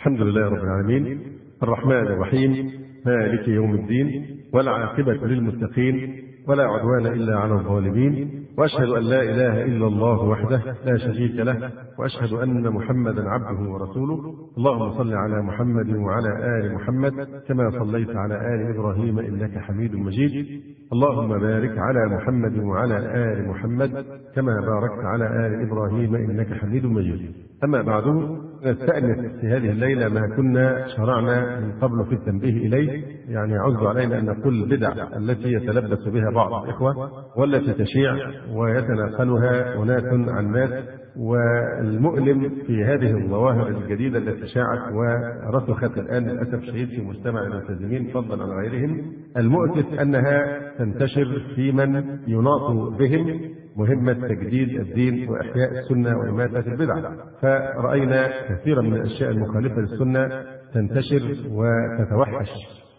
الحمد لله رب العالمين الرحمن الرحيم مالك يوم الدين والعاقبة للمتقين ولا عدوان إلا على الظالمين، وأشهد أن لا إله إلا الله وحده لا شريك له، وأشهد أن محمدا عبده ورسوله. اللهم صل على محمد وعلى آل محمد كما صليت على آل إبراهيم إنك حميد مجيد. اللهم بارك على محمد وعلى آل محمد كما باركت على آل إبراهيم إنك حميد مجيد. أما بعد، نستأنف في هذه الليلة ما كنا شرعنا من قبل في التنبيه إليه، يعني يعز علينا أن نقول البدع التي يتلبس بها بعض الإخوة والتي تشيع ويتناقلها أناس عن ناس. والمؤلم في هذه الظواهر الجديدة التي شاعت ورسخت الآن للأسف الشديد في مجتمع الملتزمين فضلا عن غيرهم، المؤسف أنها تنتشر في من يناط بهم مهمة تجديد الدين وإحياء السنة وإماتة البدع. فرأينا كثيرا من الأشياء المخالفة للسنة تنتشر وتتوحش،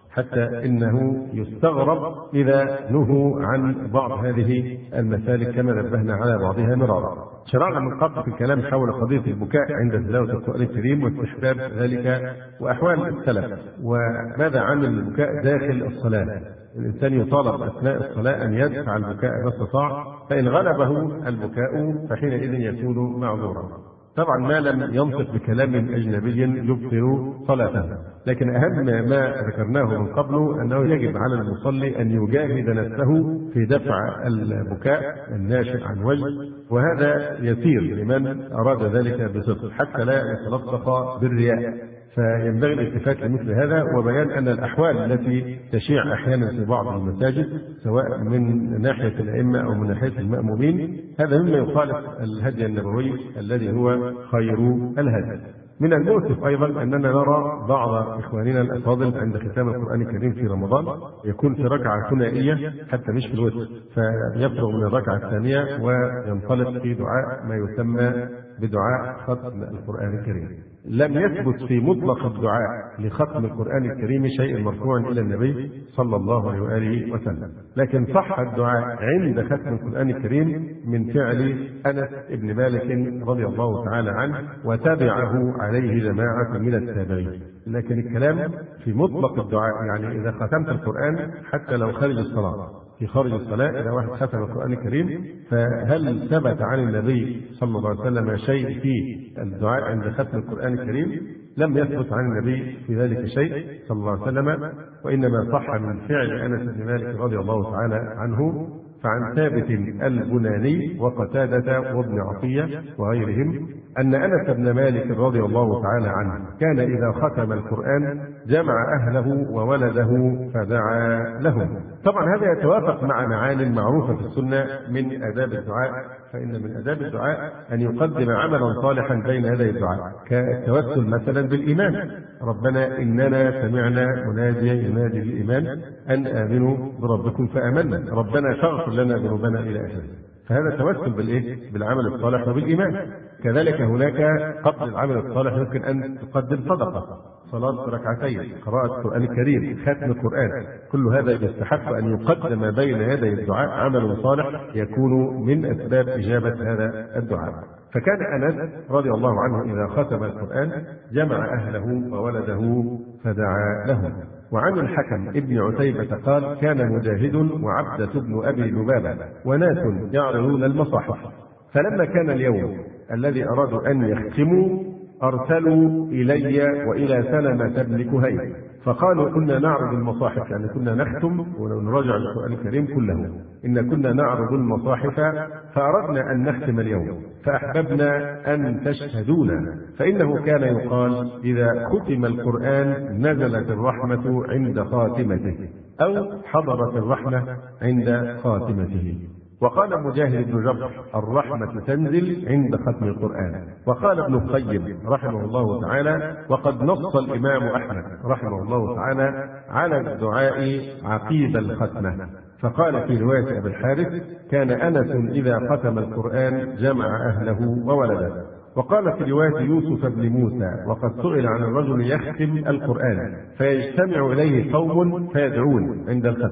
حتى إنه يستغرب إذا نهوا عن بعض هذه المسالك كما نبهنا على بعضها مرارا. شرعنا من قبل في الكلام حول قضية البكاء عند تلاوة القرآن الكريم واستحباب ذلك وأحوال السلف، وماذا عن البكاء داخل الصلاة. الإنسان يطالب أثناء الصلاة أن يدفع البكاء ما استطاع، فإن غلبه البكاء فحينئذ يكون معذورا. طبعا ما لم ينطق بكلام أجنبي يبطل صلاته، لكن أهم ما ذكرناه من قبل أنه يجب على المصلي أن يجاهد نفسه في دفع البكاء الناشئ عن وجه، وهذا يسير لمن أراد ذلك بصدق حتى لا يتلطخ بالرياء. فينبغي الالتفات لمثل هذا وبيان أن الأحوال التي تشيع أحيانا في بعض المساجد سواء من ناحية الأئمة أو من ناحية المأمومين هذا مما يخالف الهدي النبوي الذي هو خير الهدي. من المؤسف أيضا أننا نرى بعض إخواننا الأفاضل عند ختام القرآن الكريم في رمضان يكون في ركعة ثنائية حتى مش في الوتر، فيفرغ من الركعة الثانية وينطلق في دعاء ما يسمى بدعاء ختم القرآن الكريم. لم يثبت في مطلق الدعاء لختم القرآن الكريم شيء مرفوع إلى النبي صلى الله عليه وآله وسلم، لكن صح الدعاء عند ختم القرآن الكريم من فعل أنس بن مالك رضي الله تعالى عنه، وتابعه عليه جماعة من التابعين. لكن الكلام في مطلق الدعاء، يعني إذا ختمت القرآن حتى لو خارج الصلاة، في خارج الصلاة إذا واحد ختم القرآن الكريم، فهل ثبت عن النبي صلى الله عليه وسلم شيء في الدعاء عند ختم القرآن الكريم؟ لم يثبت عن النبي في ذلك شيء صلى الله عليه وسلم، وإنما صح من فعل أنس بن مالك رضي الله تعالى عنه. فعن ثابت البناني وقتادة وابن عطية وغيرهم أن أنس بن مالك رضي الله تعالى عنه كان إذا ختم القرآن جمع أهله وولده فدعا لهم. طبعا هذا يتوافق مع معاني معروفة في السنة من آداب الدعاء، فإن من آداب الدعاء أن يقدم عملا صالحا بين يدي الدعاء، كالتوسل مثلا بالإيمان، ربنا إننا سمعنا مناديا ينادي بالإيمان أن آمنوا بربكم فآمنا، ربنا فاغفر لنا ذنوبنا إلى آخره. فهذا توسل بالإيه؟ بالعمل الصالح وبالإيمان. كذلك هناك قبل العمل الصالح يمكن أن تقدم صدقة، صلاة ركعتين، قراءة القرآن الكريم، ختم القرآن، كل هذا يستحق أن يقدم بين يدي الدعاء عمل صالح يكون من أسباب إجابة هذا الدعاء. فكان أنس رضي الله عنه إذا ختم القرآن جمع أهله وولده فدعا لهم. وعن الحكم ابن عتيبة قال كان مجاهد وعبدة بن أبي لبابة وناس يعرضون المصاحف، فلما كان اليوم الذي أرادوا أن يختموا أرسلوا إلي وإلى سلمة بن كهيل فقالوا كنا نعرض المصاحف، يعني كنا نختم ونراجع القرآن الكريم كله، إن كنا نعرض المصاحف فأردنا أن نختم اليوم فأحببنا أن تشهدونا، فإنه كان يقال إذا ختم القرآن نزلت الرحمة عند خاتمته أو حضرت الرحمة عند خاتمته. وقال مجاهد بن جبر الرحمة تنزل عند ختم القرآن. وقال ابن القيم رحمه الله تعالى وقد نص الإمام أحمد رحمه الله تعالى على الدعاء عقيب الختمة، فقال في رواية أبي الحارث كان أنس إذا ختم القرآن جمع أهله وولده. وقال في رواية يوسف بن موسى وقد سئل عن الرجل يختم القرآن فيجتمع إليه قوم فيدعون عند الختم،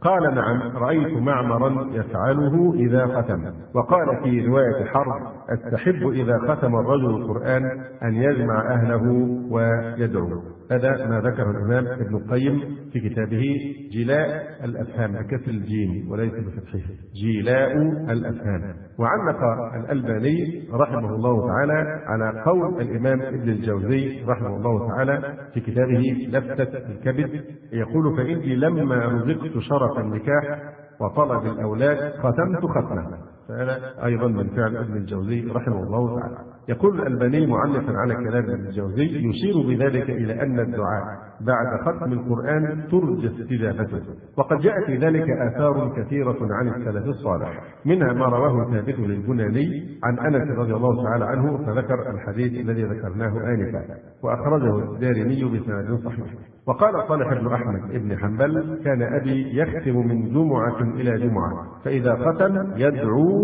قال نعم رأيت معمرا يفعله إذا ختم. وقال في رواية حرب أستحب إذا ختم الرجل القرآن أن يجمع أهله ويدعو. هذا ما ذكر الإمام ابن القيم في كتابه جلاء الأفهام بكسر الجيم وليس بفتحه، جلاء الأفهام. وعلق الألباني رحمه الله تعالى على قول الإمام ابن الجوزي رحمه الله تعالى في كتابه لفتة الكبد، يقول فإني لما رزقت شرف النكاح وطلب الأولاد ختمت ختمة. فهذا أيضا من فعل ابن الجوزي رحمه الله تعالى. يقول الألباني معلقا على كلام ابن الجوزي يشير بذلك إلى أن الدعاء بعد ختم القرآن ترجى استجابته، وقد جاء في ذلك آثار كثيرة عن السلف الصالح، منها ما رواه ثابت للبناني عن أنس رضي الله تعالى عنه فذكر الحديث الذي ذكرناه آنفا، وأخرجه الدارمي بسند صحيح. وقال صالح بن أحمد بن حنبل كان أبي يختم من جمعة إلى جمعة، فإذا ختم يدعو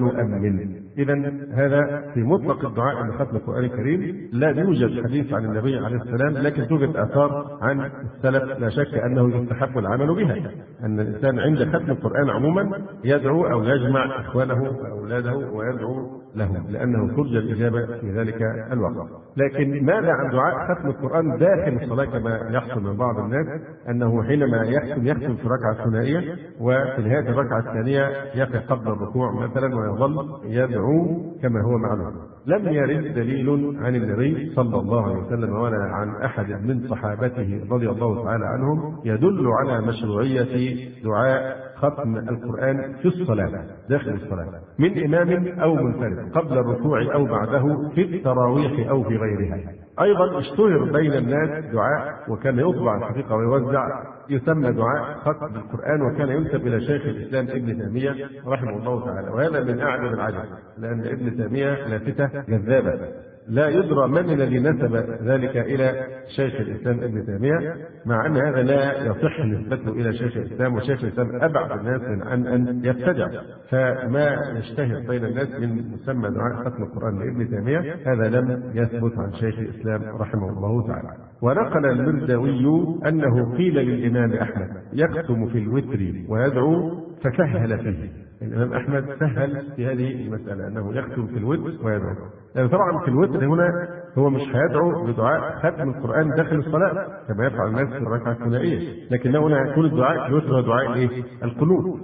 ونؤمن. إذا هذا في مطلق الدعاء عند ختم القرآن الكريم لا يوجد حديث عن النبي عليه السلام، لكن توجد آثار عن السلف لا شك أنه يستحب العمل بها، أن الإنسان عند ختم القرآن عموما يدعو أو يجمع إخوانه وأولاده ويدعو لهم، لأنه ترجى الإجابة في ذلك الوقت. لكن ماذا عن دعاء ختم القرآن داخل الصلاة كما يحصل من بعض الناس، أنه حينما يختم في الركعة الثنائية وفي نهاية الركعة الثانية يقف قبل الركوع مثلا ويظل يدعو كما هو معلوم. لم يرد دليل عن النبي صلى الله عليه وسلم ولا عن أحد من صحابته رضي الله تعالى عنهم يدل على مشروعية دعاء ختم القرآن في الصلاة داخل الصلاة من إمام أو منفرد قبل الركوع أو بعده في التراويح أو في غيرها. أيضا اشتهر بين الناس دعاء وكان يطبع الحقيقة ويوزع يسمى دعاء ختم القرآن، وكان ينسب إلى شيخ الإسلام ابن تيمية رحمه الله تعالى، وهذا من أعجب العجب لأن ابن تيمية لافتة جذابة لا يدرى من الذي نسب ذلك إلى شيخ الإسلام ابن تيمية، مع أن هذا لا يصح نسبته إلى شيخ الإسلام، وشيخ الإسلام أبعد الناس من أن يبتدع. فما يشتهر بين الناس من مسمى دعاء ختم القرآن لابن تيمية هذا لم يثبت عن شيخ الإسلام رحمه الله تعالى. ونقل المرداوي أنه قيل للإمام أحمد يختم في الوتر ويدعو فسهل فيه. الإمام أحمد سهل في هذه المسألة أنه يختم في الوتر ويدعو، يعني طبعا في الوتر هنا هو مش هيدعو بدعاء ختم القرآن داخل الصلاة كما يفعل الناس في الركعة الثنائية، لكنه هنا يكون الدعاء في الوتر هو دعاء القنوت،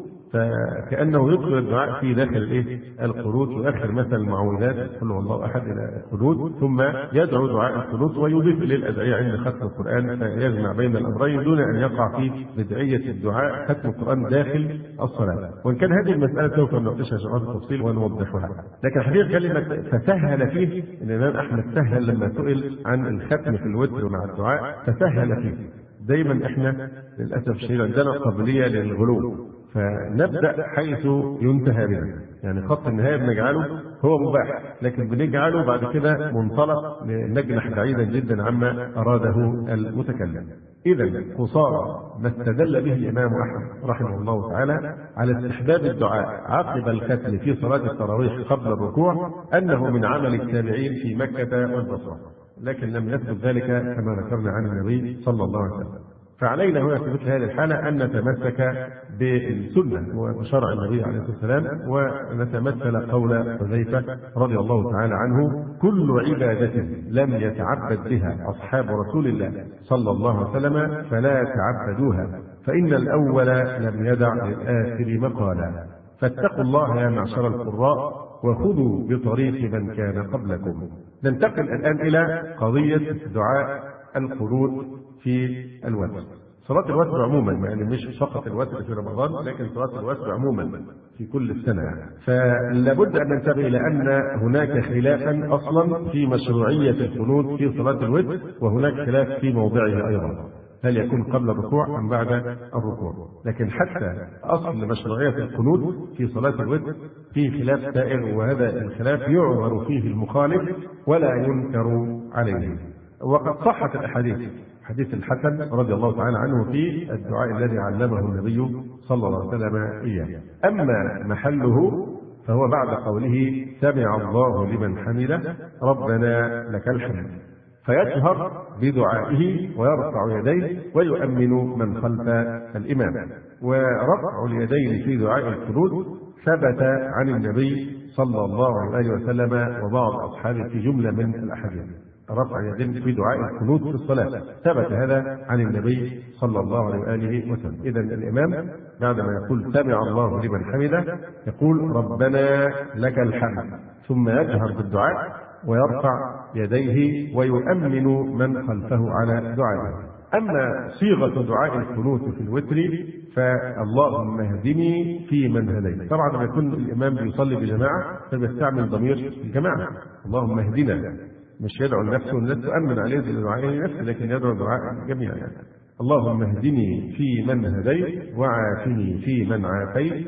فكأنه يدخل الدعاء في داخل القنوت، وآخر مثل المعوذات قل هو الله أحد إلى القنوت، ثم يدعو دعاء القنوت ويضيف للأدعية عند ختم القرآن، فيجمع بين الأمرين دون أن يقع في بدعية الدعاء ختم القرآن داخل الصلاة. وإن كان هذه المسألة سوف نناقشها شرح التفصيل ونوضحها، لكن حقيقة كلمة فسهل فيه الإمام أحمد سهل لما سئل عن الختم في الوتر مع الدعاء فسهل فيه. دايما احنا للأسف الشديد عندنا قابلية للغلو، فنبدأ حيث ينتهى بنا، يعني خط النهاية بنجعله هو مباح، لكن بنجعله بعد كده منطلق نجنح بعيدا جدا عما أراده المتكلم. إذا قصارى ما استدل به الإمام أحمد رحمه الله تعالى على استحباب الدعاء عقب الختم في صلاة التراويح قبل الركوع أنه من عمل التابعين في مكة والبصرة، لكن لم يثبت ذلك كما ذكرنا عن النبي صلى الله عليه وسلم. فعلينا هنا في مثل هذه الحالة أن نتمسك بالسنة وشرع النبي عليه الصلاة والسلام، ونتمثل قول حذيفة رضي الله تعالى عنه كل عبادة لم يتعبد بها أصحاب رسول الله صلى الله عليه وسلم فلا تعبدوها، فإن الأول لم يدع للآخر مقالا، فاتقوا الله يا معشر القراء وخذوا بطريق من كان قبلكم. ننتقل الآن إلى قضية دعاء القنوت في الوتر. صلاة الوتر عموما، يعني مش فقط الوتر في رمضان، لكن صلاة الوتر عموما في كل السنة. فلابد أن ننتبه إلى أن هناك خلافا أصلا في مشروعية القنوت في صلاة الوتر، وهناك خلاف في موضعه أيضا، هل يكون قبل الركوع أم بعد الركوع. لكن حتى أصل مشروعية القنوت في صلاة الوتر في خلاف سائر، وهذا الخلاف يعذر فيه المخالف ولا ينكر عليه. وقد صحت الأحاديث، حديث الحسن رضي الله تعالى عنه في الدعاء الذي علمه النبي صلى الله عليه وسلم إياه. أما محله فهو بعد قوله سمع الله لمن حمده ربنا لك الحمد، فيجهر بدعائه ويرفع يديه ويؤمن من خلف الإمام. ورفع اليدين في دعاء القنوت ثبت عن النبي صلى الله عليه وسلم وبعض أصحابه في جملة من الأحاديث. رفع اليدين في دعاء القنوت في الصلاة ثبت هذا عن النبي صلى الله عليه وآله وسلم. إذا الإمام بعدما يقول سمع الله لمن حمده يقول ربنا لك الحمد، ثم يجهر بالدعاء ويرفع يديه ويؤمن من خلفه على دعائه. أما صيغة دعاء القنوت في الوتر فاللهم اهدني في من هديت. طبعا لما يكون الإمام بيصلي بجماعة فبيستعمل ضمير الجماعة، اللهم اهدنا، مش يدعو لنفسه والناس تؤمن عليه بدعائه لنفسه، لكن يدعو دعاء جميعا. اللهم اهدني في من هديت، وعافني في من عافيت،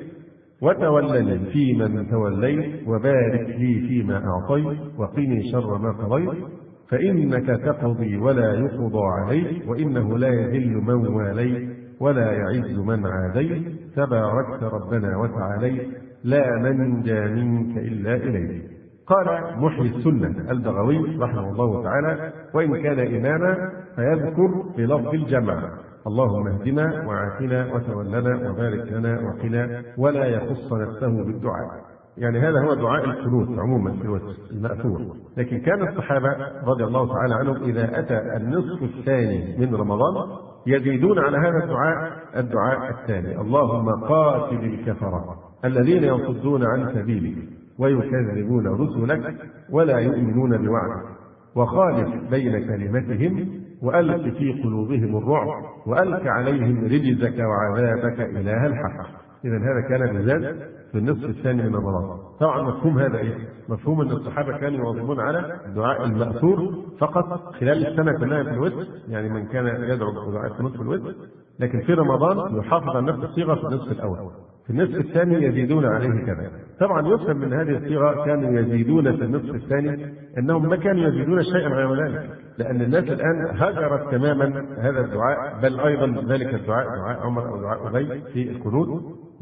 وتولني في من توليت، وبارك لي فيما أعطيت، وقني شر ما قضيت، فإنك تقضي ولا يقضى عليك، وإنه لا يذل من واليت ولا يعز من عاديت، تباركت ربنا وتعاليت، لا منجى منك إلا إليك. قال محيي السنة البغوي رحمه الله تعالى: وإن كان إماما فيذكر بلفظ الجمع: اللهم اهدنا وعافنا وتولنا وبارك لنا وقنا، ولا يخص نفسه بالدعاء. يعني هذا هو دعاء القنوت عموما في الوتر المأثور. لكن كان الصحابة رضي الله تعالى عنهم إذا أتى النصف الثاني من رمضان يزيدون على هذا الدعاء الثاني: اللهم قاتل الكفرة الذين يصدون عن سبيلك ويكذبون رسلك ولا يؤمنون بوعدك، وخالف بين كلمتهم، وألق في قلوبهم الرعب، وألق عليهم رجزك وعذابك إله الحق. إذا هذا كان بذات في النصف الثاني من رمضان. طبعا مفهوم هذا إيه؟ مفهوم أن الصحابة كانوا يواظبون على الدعاء المأثور فقط خلال السنة كلها في الوتر، يعني من كان يدعو بدعاء القنوت في الوتر، لكن في رمضان يحافظ على نفس الصيغة في النصف الأول. في النصف الثاني يزيدون عليه كذا. طبعا يفهم من هذه الصيغة كانوا يزيدون في النصف الثاني أنهم ما كانوا يزيدون شيئا غير ذلك، لأن الناس الآن هجرت تماما هذا الدعاء، بل أيضا ذلك الدعاء دعاء عمر أو دعاء أبي في القنوت،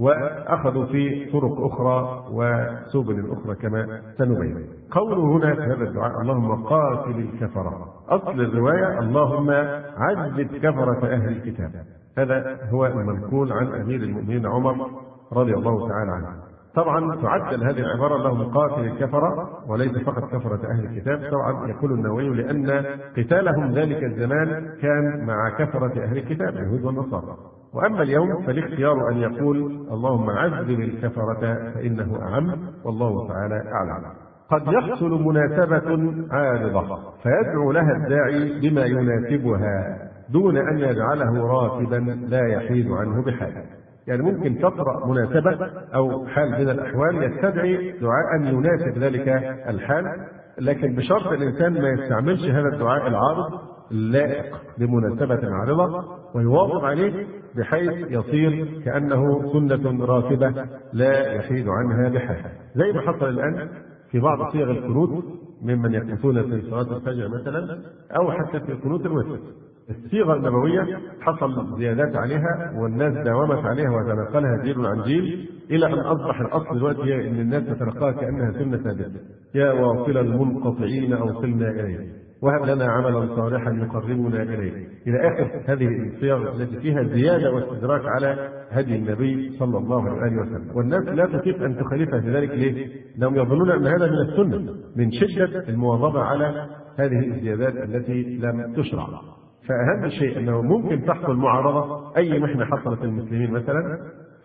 وأخذوا في طرق أخرى وسبل أخرى كما سنبين. قوله هنا في هذا الدعاء اللهم قاتل الكفرة، أصل الرواية اللهم عذب كفرة أهل الكتاب. هذا هو المنقول عن أمير المؤمنين عمر رضي الله تعالى عنه. طبعا تعدل هذه العبارة اللهم قاتل الكفرة وليس فقط كفرة أهل الكتاب. طبعا يقول النووي لأن قتالهم ذلك الزمان كان مع كفرة أهل الكتاب اليهود والنصارى، وأما اليوم فالاختيار أن يقول اللهم عذب الكفرة فإنه أعم، والله تعالى أعلم. قد يحصل مناسبة عارضة فيدعو لها الداعي بما يناسبها دون أن يجعله راتبا لا يحيد عنه بحال. يعني ممكن تطرأ مناسبة أو حال من الأحوال يستدعي دعاء يناسب ذلك الحال، لكن بشرط الإنسان ما يستعملش هذا الدعاء العارض اللائق بمناسبة عارضة ويواظب عليه بحيث يصير كأنه سنة راتبة لا يحيد عنها بحال، زي ما حصل الآن في بعض صيغ القنوت ممن يقنطون في صلاة الفجر مثلا، أو حتى في قنوت الوتر. الصيغة النبوية حصل زيادات عليها والناس داومت عليها وتنقلها جيل عن جيل إلى أن أصبح الأصل دلوقتي هي أن الناس تتلقاها كأنها سنة ثابتة: يا واصل المنقطعين أوصلنا إليه، وهب لنا عملا صالحا يقربنا إليه، إلى آخر هذه الصيغ التي فيها زيادة واستدراك على هدي النبي صلى الله عليه وسلم. والناس لا تطيق أن تخالفها في ذلك. ليه؟ لأنهم يظنون أن هذا من السنة من شدة المواظبة على هذه الزيادات التي لم تشرع. فأهم شيء أنه ممكن تحصل معارضة، أي محنة حصلت للمسلمين مثلا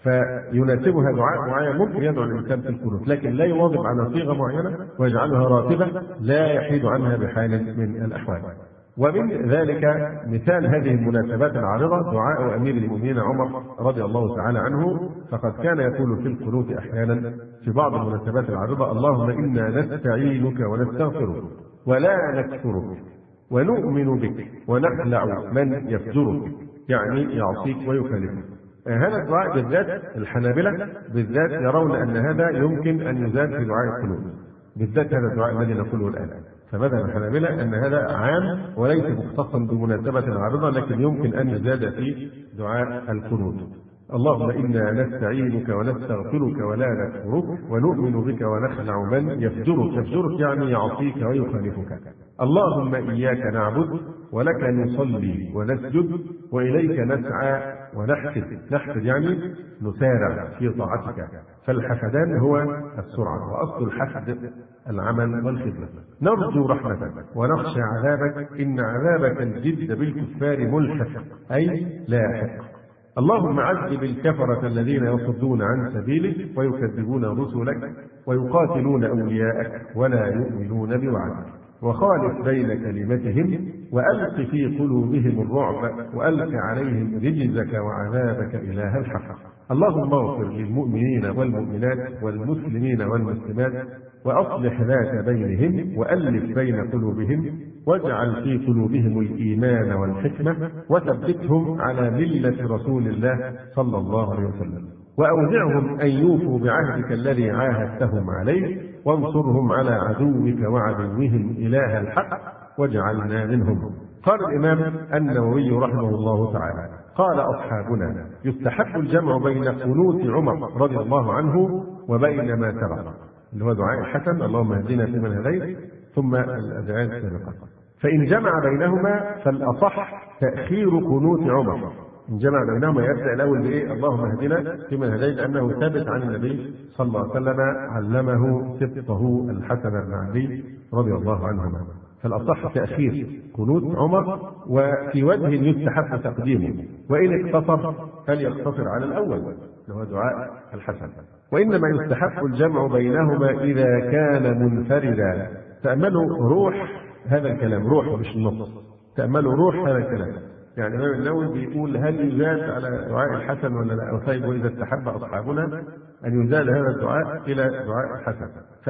فيناسبها دعاء معين ممكن يدعو الإنسان في القنوت، لكن لا يواظب على صيغة معينة ويجعلها راتبة لا يحيد عنها بحال من الأحوال. ومن ذلك مثال هذه المناسبات العارضة دعاء أمير المؤمنين عمر رضي الله تعالى عنه، فقد كان يقول في القنوت أحيانا في بعض المناسبات العارضة: اللهم إنا نستعينك ونستغفرك ولا نكفرك ونؤمن بك ونخلع من يفجرك، يعني يعصيك ويخالفك. هذا الدعاء بالذات الحنابلة بالذات يرون أن هذا يمكن أن يزاد في دعاء القنوت، بالذات هذا الدعاء الذي نقوله الآن. فمذهب الحنابلة أن هذا عام وليس مختصا بمناسبة عارضة، لكن يمكن أن يزاد في دعاء القنوت. اللهم إنا نستعينك ونستغفرك ولا نكفرك ونؤمن بك ونخلع من يفجرك. يفجرك يعني يعصيك ويخالفك. اللهم إياك نعبد ولك نصلي ونسجد وإليك نسعى ونحفد. نحفد يعني نسارع في طاعتك، فالحفدان هو السرعة، وأصل الحفد العمل والخدمة. نرجو رحمتك ونخشى عذابك، إن عذابك الجد بالكفار ملحق أي لاحق. اللهم عذب الكفرة الذين يصدون عن سبيلك ويكذبون رسلك ويقاتلون أولياءك ولا يؤمنون بوعدك، وخالف بين كلمتهم وألق في قلوبهم الرعب وألق عليهم رجزك وعذابك إله الحق. اللهم اغفر للمؤمنين والمؤمنات والمسلمين والمسلمات وأصلح ذات بينهم وألف بين قلوبهم واجعل في قلوبهم الإيمان والحكمة وثبتهم على ملة رسول الله صلى الله عليه وسلم، وأوزعهم أن يوفوا بعهدك الذي عاهدتهم عليه، وانصرهم على عدوك وعدوهم إله الحق واجعلنا منهم. قال الإمام النووي رحمه الله تعالى: قال أصحابنا: يستحب الجمع بين قنوت عمر رضي الله عنه وبين ما سبق، اللي هو دعاء الحسن اللهم اهدنا فيمن هديت، ثم الأدعية السابقة. فإن جمع بينهما فالأصح تأخير قنوت عمر. إن جمع بينهما يبدأ الأول بإيه؟ اللهم اهدنا فيمن هديت، أنه ثابت عن النبي صلى الله عليه وسلم علمه سبطه الحسن بن علي رضي الله عنهما. فالأصح تأخير قنوت عمر، وفي وجه يستحب تقديمه، وإن اقتصر فليقتصر على الأول اللي هو دعاء الحسن. وإنما يستحب الجمع بينهما إذا كان منفردا. تأملوا روح هذا الكلام، روح مش النص، تأملوا روح هذا الكلام. يعني الإمام النووي بيقول: هل يزاد على دعاء الحسن ولا لا؟ طيب، وإذا استحب أصحابنا أن يزاد هذا الدعاء إلى دعاء الحسن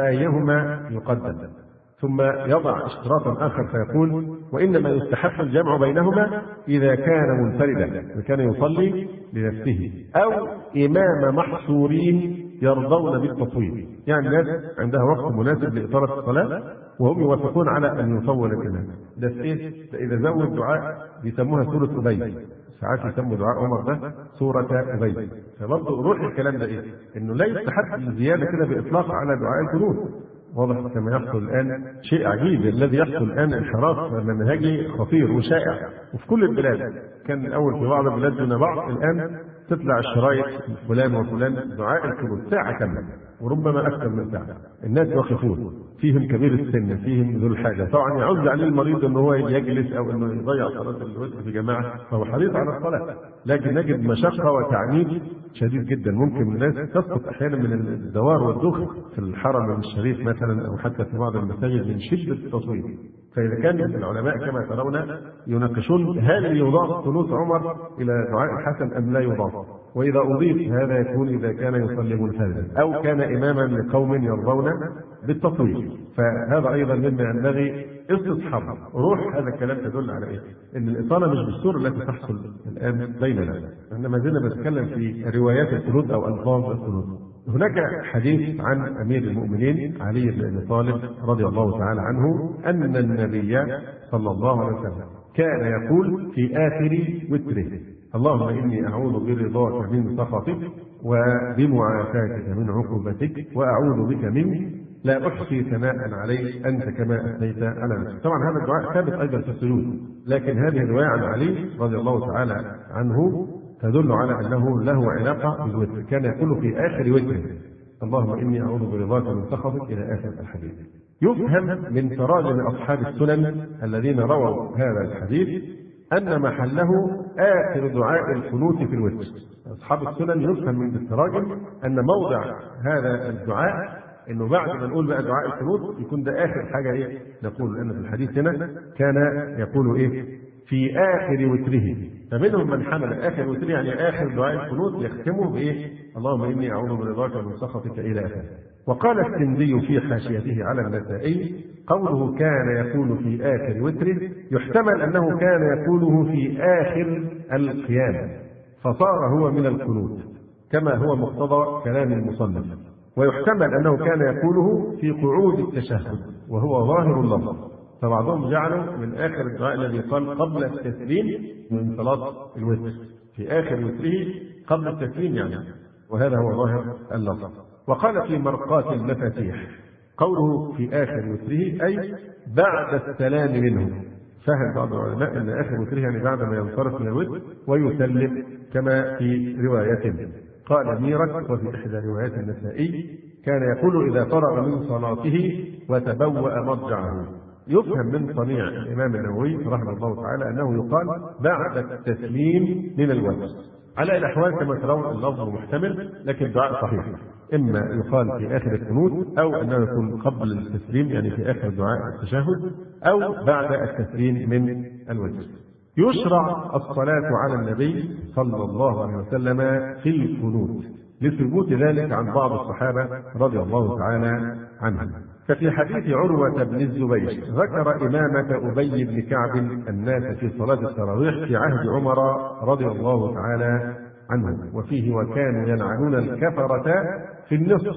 فأيهما يقدم؟ ثم يضع اشتراطا آخر فيقول: وإنما يستحب الجمع بينهما إذا كان منفردا، إذا كان يصلي لنفسه أو إمام محصورين يرضون بالتطويل، يعني ناس عندها وقت مناسب لإطالة الصلاة وهم يوافقون على أن يطول الإمام. ده إيه؟ إذا زود دعاء بيسموها سورة أبي، ساعات يسموا دعاء عمر ده سورة أبي. فبرضه روح الكلام ده إيه؟ إنه لا يستحب الزيادة كده بإطلاق على دعاء القنوت. واضح كما يحصل الآن شيء عجيب، الذي يحصل الآن انحراف منهجي خطير وشائع وفي كل البلاد. كان الأول في بعض البلاد دون بعض، الآن تطلع الشرايط فلان وفلان دعاء القنوت ساعة كاملة وربما أكثر من ساعة. الناس واقفون، فيهم كبير السن، فيهم ذو الحاجة. طبعا يعز عليه المريض أنه هو يجلس أو أنه يضيع صلاة الوتر في جماعة، فهو حريص على الصلاة، لكن نجد مشقة وتعنيف شديد جدا. ممكن الناس تسقط أحيانا من الدوار والدخن في الحرم الشريف مثلا أو حتى في بعض المساجد من شدة التصوير. فإذا كان العلماء كما ترون يناقشون هل يضاف قنوت عمر إلى دعاء الحسن أم لا يضاف، وإذا أضيف هذا يكون إذا كان يصلي منفردا أو كان إماما لقوم يرضون بالتطويل. فهذا أيضا مما ينبغي استصحابه. روح هذا الكلام تدل على إيه؟ إن الإطالة مش بالصورة التي تحصل الآن بيننا، إنما زلنا بنتكلم في روايات القنوت أو ألفاظ القنوت. هناك حديث عن أمير المؤمنين علي بن أبي طالب رضي الله تعالى عنه أن النبي صلى الله عليه وسلم كان يقول في آخر وتره: اللهم إني أعوذ برضاك من سخطك وبمعافاتك من عقوبتك وأعوذ بك منك لا أحصي ثناء عليك أنت كما أثنيت على نفسك. طبعا هذا الدعاء ثابت أيضا في السجود، لكن هذه الرواية عن علي رضي الله تعالى عنه تدل على أنه له علاقة بالوتر، كان يقول في آخر وتره: اللهم إني أعوذ برضاك من سخطك إلى آخر الحديث. يفهم من تراجم أصحاب السنن الذين رووا هذا الحديث أن محله آخر دعاء القنوت في الوتر. أصحاب السنن يفهم من التراجم أن موضع هذا الدعاء إنه بعد ما نقول بقى دعاء القنوت يكون ده آخر حاجة إيه نقول، لأن في الحديث هنا كان يقول إيه في آخر وتره. فمنهم من حمل آخر وتره يعني آخر دعاء القنوت يختمه بإيه اللهم إني أعوذ برضاك من سخطك إلى آخره. وقال السندي في حاشيته على النسائي: قوله كان يقول في آخر وتره يحتمل أنه كان يقوله في آخر القيام فصار هو من القنوت كما هو مقتضى كلام المصنف، ويحتمل أنه كان يقوله في قعود التشهد وهو ظاهر اللفظ. فبعضهم جعلوا من آخر الدعاء الذي قال قبل التسليم من صلاة الوتر في آخر وتره قبل التسليم يعني، وهذا هو ظاهر اللفظ. وقال في مرقاة المفاتيح قوله في آخر وتره أي بعد السلام منه. فهم بعض العلماء أن آخر وتره يعني بعد ما ينصرف من الوتر ويسلم كما في رواية. قال ميرك وفي إحدى روايات النسائي كان يقول إذا فرغ من صلاته وتبوأ مضجعه. يفهم من صنيع الإمام النووي رحمه الله تعالى أنه يقال بعد التسليم من الوتر. على الأحوال كما ترون اللفظ محتمل، لكن الدعاء صحيح، إما يقال في آخر القنوت أو أنه يكون قبل التسليم يعني في آخر دعاء التشهد أو بعد التسليم من الوتر. يشرع الصلاة على النبي صلى الله عليه وسلم في القنوت لثبوت ذلك عن بعض الصحابة رضي الله تعالى عنهم. ففي حديث عروة بن الزبير ذكر إمامة أبي بن كعب الناس في صلاة التراويح في عهد عمر رضي الله تعالى عنه، وفيه وكانوا يلعنون الكفرة في النصف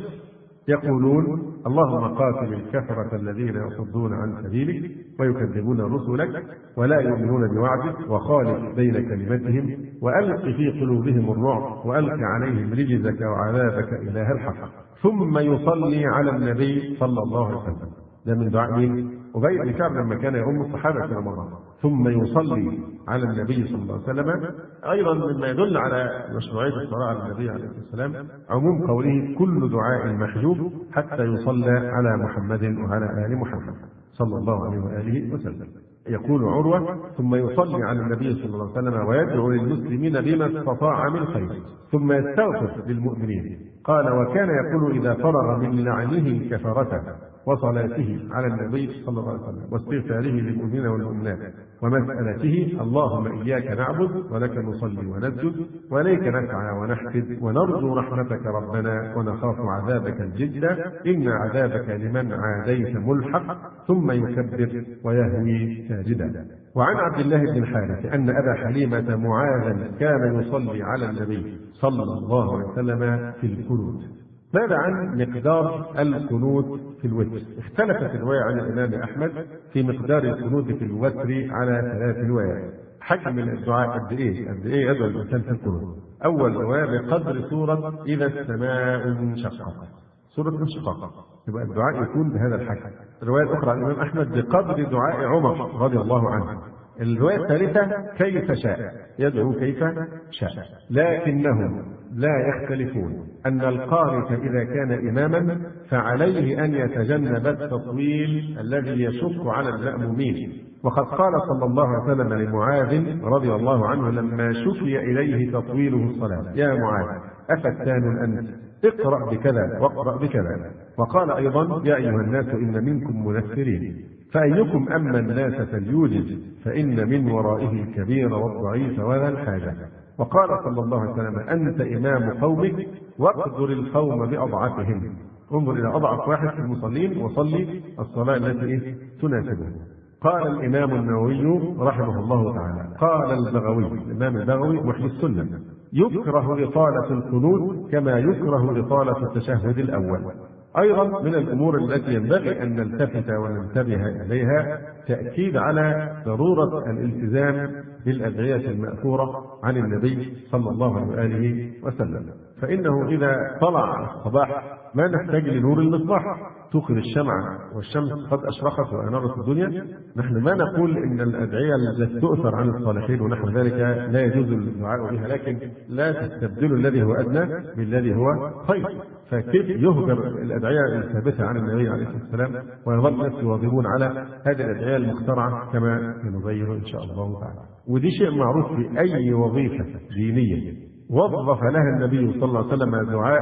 يقولون اللهم قاتل الكفرة الذين يصدون عن سبيلك ويكذبون رسلك ولا يؤمنون بوعدك وخالف بين كلمتهم وألق في قلوبهم الرعب وألق عليهم رجزك وعذابك إله الحق. ثم يصلي على النبي صلى الله عليه وسلم. ده من دعاء مين؟ أبي بن كعب لما كان يؤم الصحابة في رمضان. ثم يصلي على النبي صلى الله عليه وسلم. أيضا مما يدل على مشروعية الصلاة على النبي عليه الصلاة والسلام عموم قوله كل دعاء محجوب حتى يصلى على محمد وعلى آل محمد صلى الله عليه وآله وسلم. يقول عروة ثم يصلي على النبي صلى الله عليه وسلم ويدعو للمسلمين بما استطاع من خير ثم يستغفر للمؤمنين. قال وكان يقول إذا فرغ من لعنه كفرته وصلاته على النبي صلى الله عليه وسلم واستغفاره للمؤمنين والمؤمنات ومسألته اللهم إياك نعبد ولك نصلي ونسجد وإليك نسعى ونحفد ونرجو رحمتك ربنا ونخاف عذابك الجد إن عذابك لمن عاديت ملحق ثم يكبر ويهوي ساجدا. وعن عبد الله بن الحارث أن أبا حليمة معاذا كان يصلي على النبي صلى الله عليه وسلم في القنوت. ماذا عن مقدار القنوت في الوتر؟ اختلفت الرواية عن الإمام أحمد في مقدار القنوت في الوتر على 3 روايات. حجم الدعاء قد إيه يدعو الإنسان في القنوت؟ أول رواية بقدر سورة إذا السماء انشقت، سورة الانشقاق، يبقى الدعاء يكون بهذا الحجم. الرواية الأخرى عن الإمام أحمد بقدر دعاء عمر رضي الله عنه. الرواية الثالثة كيف شاء، يدعو كيف شاء، لكنهم لا يختلفون أن القارئ إذا كان إماما فعليه أن يتجنب التطويل الذي يشق على المأمومين. وقد قال صلى الله عليه وسلم لمعاذ رضي الله عنه لما شفي إليه تطويله الصلاة يا معاذ أفتان أنت اقرأ بكذا واقرأ بكذا. وقال أيضا يا أيها الناس إن منكم منفرين فأيكم أما الناس فليوجد فإن من ورائه الكبير والضعيف وذا الحاجة. وقال صلى الله عليه وسلم أنت إمام قومك واقدر القوم بأضعفهم. انظر إلى أضعف واحد في المصلين وصلي الصلاة التي تناسبه. قال الإمام النووي رحمه الله تعالى قال البغوي الإمام البغوي محيي السنة يكره إطالة القنوت كما يكره إطالة التشهد الأول. أيضا من الأمور التي ينبغي أن نلتفت وننتبه إليها تأكيد على ضرورة الالتزام بالأدعية المأثورة عن النبي صلى الله عليه وسلم. فإنه إذا طلع الصباح ما نحتاج لنور المصباح توقد الشمعة والشمس قد أشرقت وأنارت الدنيا. نحن ما نقول إن الأدعية التي تؤثر عن الصالحين ونحو ذلك لا يجوز الدعاء بها، لكن لا تستبدل الذي هو أدنى بالذي هو خير. فكيف يهجر الأدعية الثابتة عن النبي عليه الصلاة والسلام ويظل الناس يواظبون على هذه الأدعية المخترعة كما سنبين إن شاء الله تعالى. ودي شيء معروف في أي وظيفة دينية وظف لها النبي صلى الله عليه وسلم دعاء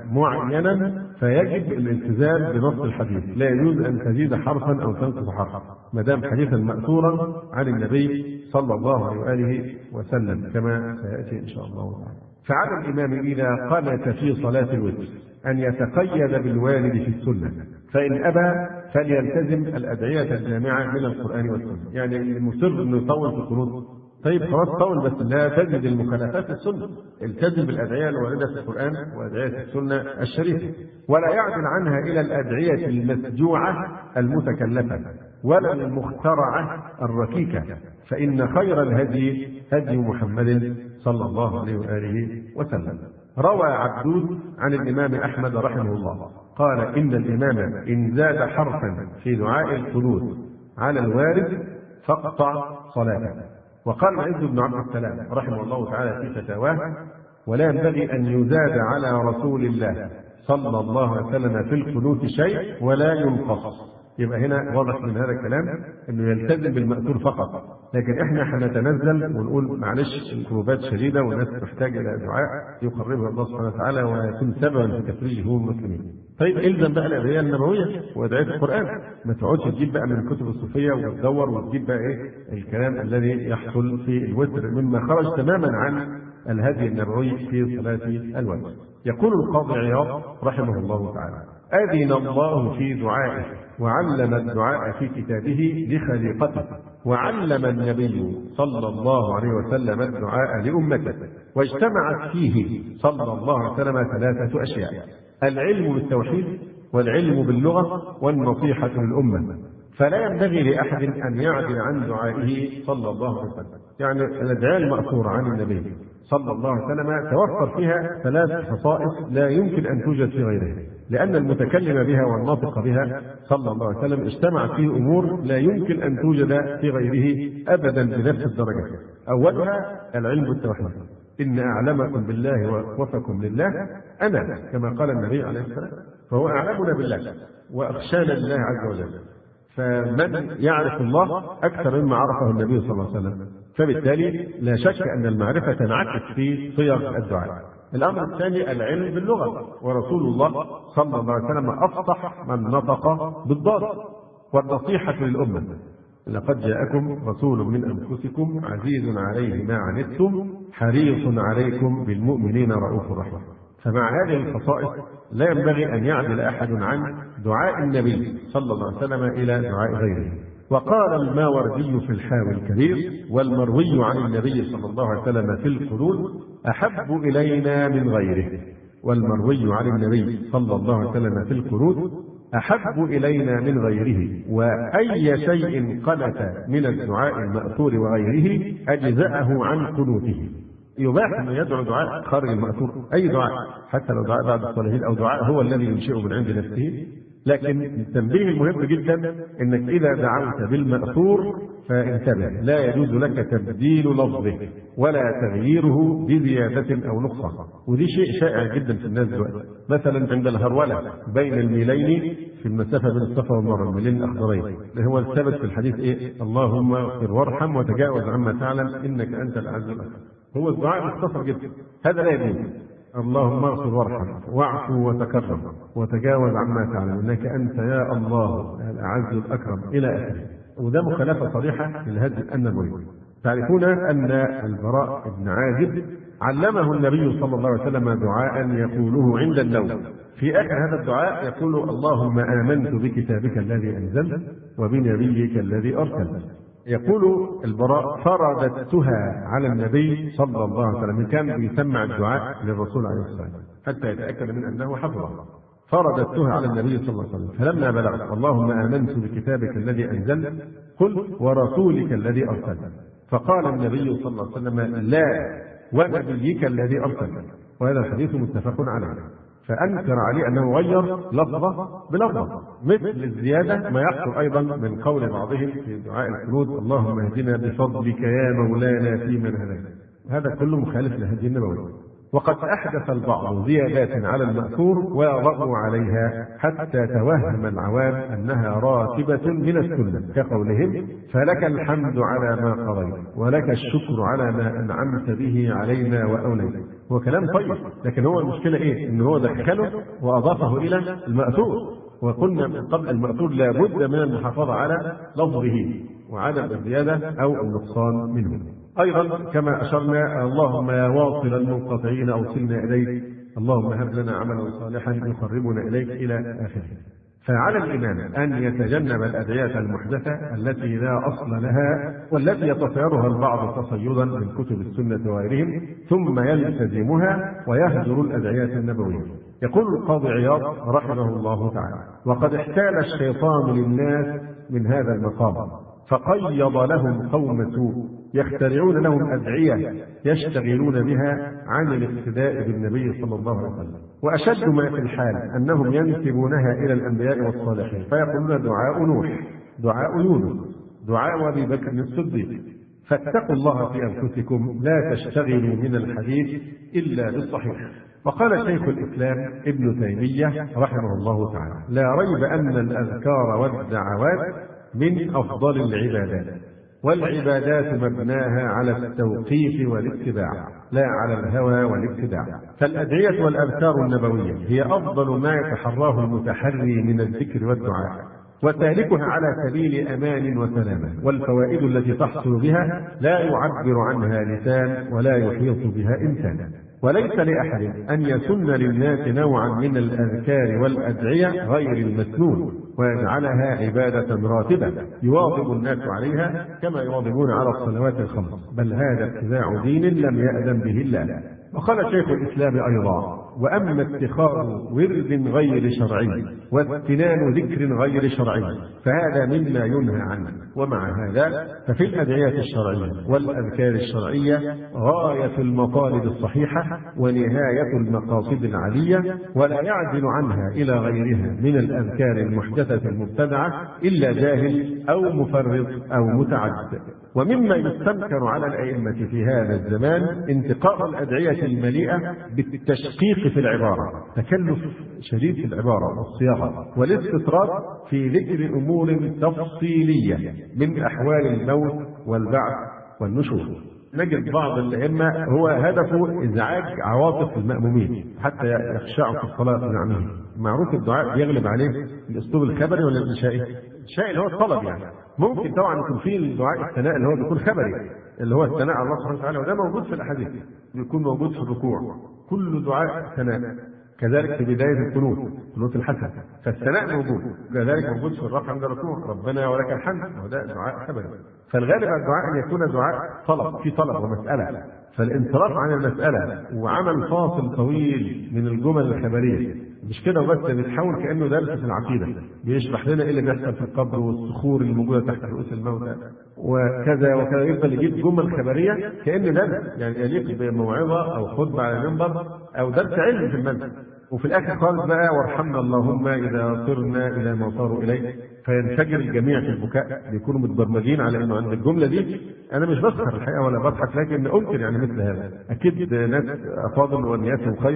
معينا فيجب الالتزام بنص الحديث، لا يجوز أن تزيد حرفا أو تنقص حرفا ما دام حديثا مأثورا عن النبي صلى الله عليه وآله وسلم كما سيأتي إن شاء الله تعالى. فعلى الإمام إذا قنت في صلاة الوتر أن يتقيد بالوارد في السنة، فإن أبى فليلتزم الأدعية الجامعة من القرآن والسنة. يعني المصر أنه يطول في القنوت طيب خلاص طول، بس لا تجد المخالفات في السنة. التزم بالأدعية الواردة في القرآن وأدعية السنة الشريفة، ولا يعدل عنها إلى الأدعية المسجوعة المتكلفة ولا المخترعة الركيكة، فإن خير الهدي هدي محمد صلى الله عليه وآله وسلم. روى عبدود عن الإمام أحمد رحمه الله قال: إن الإمام إن زاد حرفا في دعاء القنوت على الوارد فاقطع صلاته. وقال عز بن عبد السلام رحمه الله تعالى في فتاواه: ولا ينبغي أن يزاد على رسول الله صلى الله عليه وسلم في القنوت شيء ولا ينقص. يبقى هنا واضح من هذا الكلام انه يلتزم بالمأثور فقط، لكن احنا هنتنزل ونقول معلش الكروبات شديده والناس تحتاج الى دعاء يقربها الله سبحانه وتعالى ويكون سببا في تفريج هموم المسلمين. طيب الزم بقى الادعيه النبويه وادعيه القران، ما تقعدش تجيب بقى من الكتب الصوفيه وتدور وتجيب بقى ايه الكلام الذي يحصل في الوتر مما خرج تماما عن الهدي النبوي في صلاه الوتر. يقول القاضي عياض رحمه الله تعالى: أذن الله في دعائه وعلم الدعاء في كتابه لخليقته، وعلم النبي صلى الله عليه وسلم الدعاء لأمته، واجتمعت فيه صلى الله عليه وسلم 3 أشياء: العلم بالتوحيد، والعلم باللغة، والنصيحة للأمة. فلا ينبغي لأحد أن يعدل عن دعائه صلى الله عليه وسلم. يعني الأدعية المأثورة عن النبي صلى الله عليه وسلم توفر فيها 3 خصائص لا يمكن أن توجد في غيرها، لأن المتكلم بها والناطق بها صلى الله عليه وسلم اجتمع فيه أمور لا يمكن أن توجد في غيره أبدا بنفس الدرجة. أولها العلم بالتوحيد: إن أعلمكم بالله وأخوفكم لله أنا، كما قال النبي عليه الصلاة والسلام، فهو أعلمنا بالله وأخشانا لله عز وجل. فمن يعرف الله أكثر مما عرفه النبي صلى الله عليه وسلم، فبالتالي لا شك أن المعرفة تنعكس في صيغ الدعاء. الأمر الثاني العلم باللغة، ورسول الله صلى الله عليه وسلم أفصح من نطق بالضاد. والنصيحة للأمة: لقد جاءكم رسول من أنفسكم عزيز عليه ما عنتم حريص عليكم بالمؤمنين رؤوف رحيم. فمع هذه الخصائص لا ينبغي أن يعدل أحد عن دعاء النبي صلى الله عليه وسلم إلى دعاء غيره. وقال الماوردي في الحاوي الكبير: والمروي عن النبي صلى الله عليه وسلم في القنوت أحب إلينا من غيره. والمروي عن النبي صلى الله عليه وسلم في القنوت أحب إلينا من غيره. وأي شيء قلت من الدعاء المأثور وغيره أجزأه عن قنوته. يباح أن يدعو دعاء خارج المأثور، أي دعاء، حتى لو دعاء بعد الصالحين أو دعاء هو الذي ينشئه من عند نفسه. لكن التنبيه المهم جدا أنك إذا دعوت بالمأثور فانتبه، لا يجوز لك تبديل لفظه ولا تغييره بزيادة أو نقصان. ودي شيء شائع جدا في الناس دلوقتي. مثلا عند الهرولة بين الميلين في المسافة بين الصفا والمروة، الميلين الأخضرين، اللي هو الثابت في الحديث إيه؟ اللهم اغفر وارحم وتجاوز عما تعلم إنك أنت الأعز الأكرم. هو الدعاء مختصر جدا، هذا لا يجوز. اللهم اغفر وارحم واعفو وتكرم وتجاوز عما تعلم انك انت يا الله الاعز الاكرم الى اخره. وده مخالفه صريحه للهدي النبوي. تعرفون ان البراء بن عازب علمه النبي صلى الله عليه وسلم دعاء يقوله عند النوم. في اخر هذا الدعاء يقول: اللهم امنت بكتابك الذي انزلت وبنبيك الذي ارسلت. يقول البراء: فرددتها على النبي صلى الله عليه وسلم. كان بيسمع الدعاء للرسول عليه الصلاه والسلام حتى يتاكد من انه حفظه. فرددتها على النبي صلى الله عليه وسلم، فلما بلغت اللهم امنت بكتابك الذي انزلت قل ورسولك الذي ارسلت، فقال النبي صلى الله عليه وسلم: لا ونبيك الذي ارسلت. وهذا الحديث متفق عليه. فأنكر عليه أنه غير لفظة بلفظة، مثل الزيادة ما يحصل أيضا من قول بعضهم في دعاء القنوت: اللهم اهدنا بفضلك يا مولانا فيمن هديت. هذا كله مخالف لهدي النبوي. وقد أحدث البعض زيادات على المأثور ورغوا عليها حتى توهم العوام أنها راتبة من السنة، كقولهم: فلك الحمد على ما قضيت ولك الشكر على ما أنعمت به علينا وأوليت. هو كلام طيب، لكن هو المشكلة إيه؟ إن هو دخله وأضافه إلى المأثور. وقلنا من قبل المأثور لابد من المحافظة على لفظه وعدم الزيادة أو النقصان منه. أيضا كما أشرنا: اللهم يا واصل المنقطعين أوصلنا إليك، اللهم هب لنا عملا صالحا يقربنا إليك إلى آخره. فعلى الإمام أن يتجنب الأدعية المحدثة التي لا أصل لها والتي يتصيرها البعض تصيدا من كتب السنة وغيرهم، ثم يلتزمها ويهجر الأدعية النبوية. يقول القاضي عياض رحمه الله تعالى: وقد احتال الشيطان للناس من هذا المقام، فقيض لهم قوم سوء يخترعون لهم أدعية يشتغلون بها عن الاقتداء بالنبي صلى الله عليه وسلم. وأشد ما في الحال أنهم ينسبونها إلى الأنبياء والصالحين، فيقولون دعاء نوح، دعاء يونس، دعاء أبي بكر الصديق. فاتقوا الله في أنفسكم، لا تشتغلوا من الحديث إلا بالصحيح. وقال شيخ الإسلام ابن تيمية رحمه الله تعالى: لا ريب أن الأذكار والدعوات من أفضل العبادات، والعبادات مبناها على التوقيف والاتباع لا على الهوى والابتداع. فالأدعية والأذكار النبوية هي أفضل ما يتحراه المتحري من الذكر والدعاء، وتالكها على سبيل أمان وسلامة، والفوائد التي تحصل بها لا يعبر عنها لسان ولا يحيط بها إنسان. وليس لأحد أن يسن للناس نوعا من الأذكار والأدعية غير المسنون ويجعلها عبادة راتبة يواظب الناس عليها كما يواظبون على الصلوات الخمس، بل هذا ابتداع دين لم يأذن به الله. وقال شيخ الإسلام أيضا: وأما اتخاذ ورد غير شرعي واستنان ذكر غير شرعي فهذا مما ينهى عنه. ومع هذا ففي الأدعية الشرعية والأذكار الشرعية غاية المطالب الصحيحة ونهاية المقاصد العالية، ولا يعدل عنها إلى غيرها من الأذكار المحدثة المبتدعة إلا جاهل أو مفرط أو متعدد. ومما يستنكر على الأئمة في هذا الزمان انتقاء الأدعية المليئة بالتشقيق في العبارة، تكلف شديد في العبارة والصياغة، والاستطراد في ذكر أمور تفصيلية من أحوال الموت والبعث والنشور. نجد بعض الأئمة هو هدفه إزعاج عواطف المأمومين حتى يخشعوا في الصلاة بزعمهم. معروف الدعاء يغلب عليه الأسلوب الخبري ولا الإنشائي؟ الشيء اللي هو الطلب يعني. ممكن طبعا يكون فيه الدعاء الثناء اللي هو بيكون خبري، اللي هو الثناء على الله سبحانه وتعالى، وده موجود في الأحاديث، بيكون موجود في الركوع، كل دعاء ثناء. كذلك في بداية القنوت، قنوت الحسن، فالثناء موجود. كذلك موجود في الرفع عند الركوع، ربنا ولك الحمد، وده دعاء خبري. فالغالب على الدعاء أن يكون دعاء طلب، في طلب ومسألة، فالانصراف عن المسألة وعمل فاصل طويل من الجمل الخبرية مش كده وبس، بيتحول كأنه درس في العقيدة، بيشرح لنا ايه اللي بيحصل في القبر والصخور اللي موجودة تحت رؤوس الموتى وكذا وكذا، يفضل يجيب جمل خبرية كأن درس يعني يليق بموعظة أو خطبة على المنبر أو درس علم في المنزل. وفي الآخر خالص بقى: وارحمنا اللهم إذا صرنا إلى ما صاروا إليه، فينفجر الجميع في البكاء، بيكونوا متبرمجين على إنه عند الجملة دي. أنا مش بسخر الحقيقة ولا بضحك، لكن أنكر يعني مثل هذا. أكيد ناس أفاضل ونياتهم خير،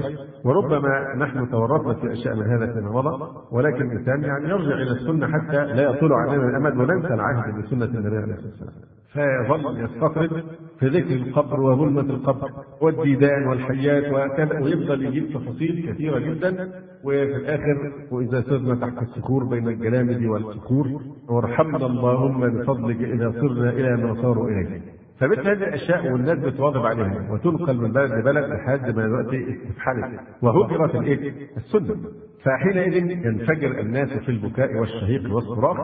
وربما نحن تورطنا في أشياء من هذا فيما مضى، ولكن الإنسان يعني يرجع إلى السنة حتى لا يطول علينا الأمد وننسى العهد بسنة النبي عليه الصلاة والسلام. فيظل يستطرد في ذكر القبر وظلمة القبر والديدان والحيات وكذا، ويفضل يجيب تفاصيل كثيرة جدا، وفي الآخر: وإذا سرنا تحت الصخور بين الجلامد والصخور وارحمنا اللهم بفضلك إذا صرنا إلى ما صاروا إليه. فمثل هذه الأشياء والناس بتواظب عليها وتنقل من بلد لبلد لحد ما دلوقتي استفحلت وهجرت السنة. فحينئذ ينفجر الناس في البكاء والشهيق والصراخ،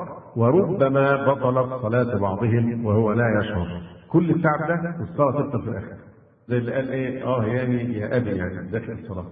وربما بطلت صلاة بعضهم وهو لا يشعر. كل التعب ده والصلاة تبطل في الآخر، زي اللي قال يعني يا أبي يعني داخل الصلاة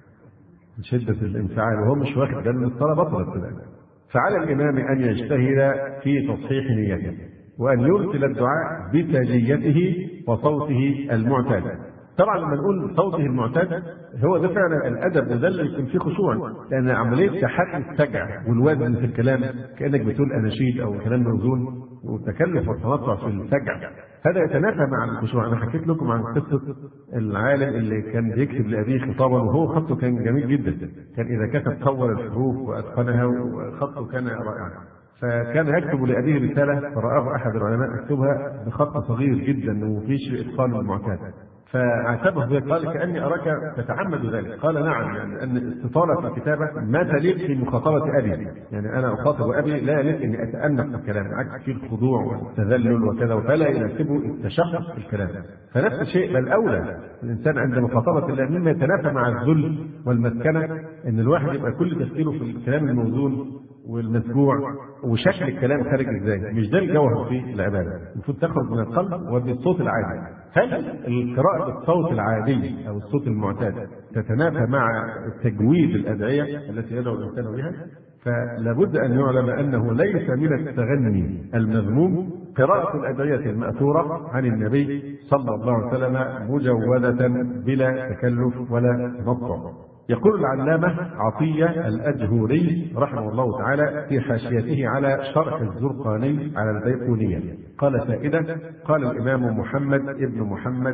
من شدة الانفعال وهو مش واخد باله ان الصلاة بطلت في الآخر. فعلى الإمام أن يجتهد في تصحيح نيته، وأن يرسل الدعاء بتاليته وصوته المعتاد. طبعا لما نقول صوته المعتاد هو ده فعلا الأدب، وده اللي يكون فيه خشوع، لأن عملية تحري السجع والوزن في الكلام كأنك بتقول أناشيد أو كلام موزون، والتكلف والتنطع في السجع هذا يتنافى مع الخشوع. أنا حكيت لكم عن قصة العالم اللي كان بيكتب لأبيه خطابا، وهو خطه كان جميل جدا، كان إذا كتب طور الحروف وأتقنها وخطه كان رائعا. فكان يكتب لأبيه رسالة فرآه أحد العلماء يكتبها بخط صغير جدا ومفيش إتقان المعتاد، فعاتبه به قال: كأني أراك تتعمد ذلك. قال: نعم، يعني أن الاستطالة في الكتابة ما تليق في مخاطبة أبي، يعني أنا أخاطب أبي لا يليق أني أتأنف في الكلام، عكس فيه الخضوع والتذلل وكذا، فلا يناسبه التشخص في الكلام. فنفس الشيء بل أولى الإنسان عند مخاطبة الله مما يتنافى مع الذل والمسكنة، أن الواحد يبقى كل تفكيره في الكلام الموزون والمسموع وشكل الكلام خارج ازاي. مش ده الجوهر في العباده، المفروض تخرج من القلب وبالصوت العادي. هل القراءه بالصوت العادي او الصوت المعتاد تتنافى مع تجويد الادعيه التي يدعو الانسان بها؟ فلابد أن يعلم أنه ليس من التغني المذموم قراءة الأدعية المأثورة عن النبي صلى الله عليه وسلم مجودة بلا تكلف ولا تنطع. يقول العلامة عطية الأجهوري رحمه الله تعالى في حاشيته على شرح الزرقاني على البيقونية، قال فائدة: قال الإمام محمد ابن محمد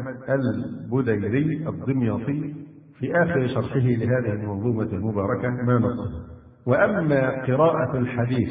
البديري الدمياطي في آخر شرحه لهذه المنظومة المباركة ما نصه: وأما قراءة الحديث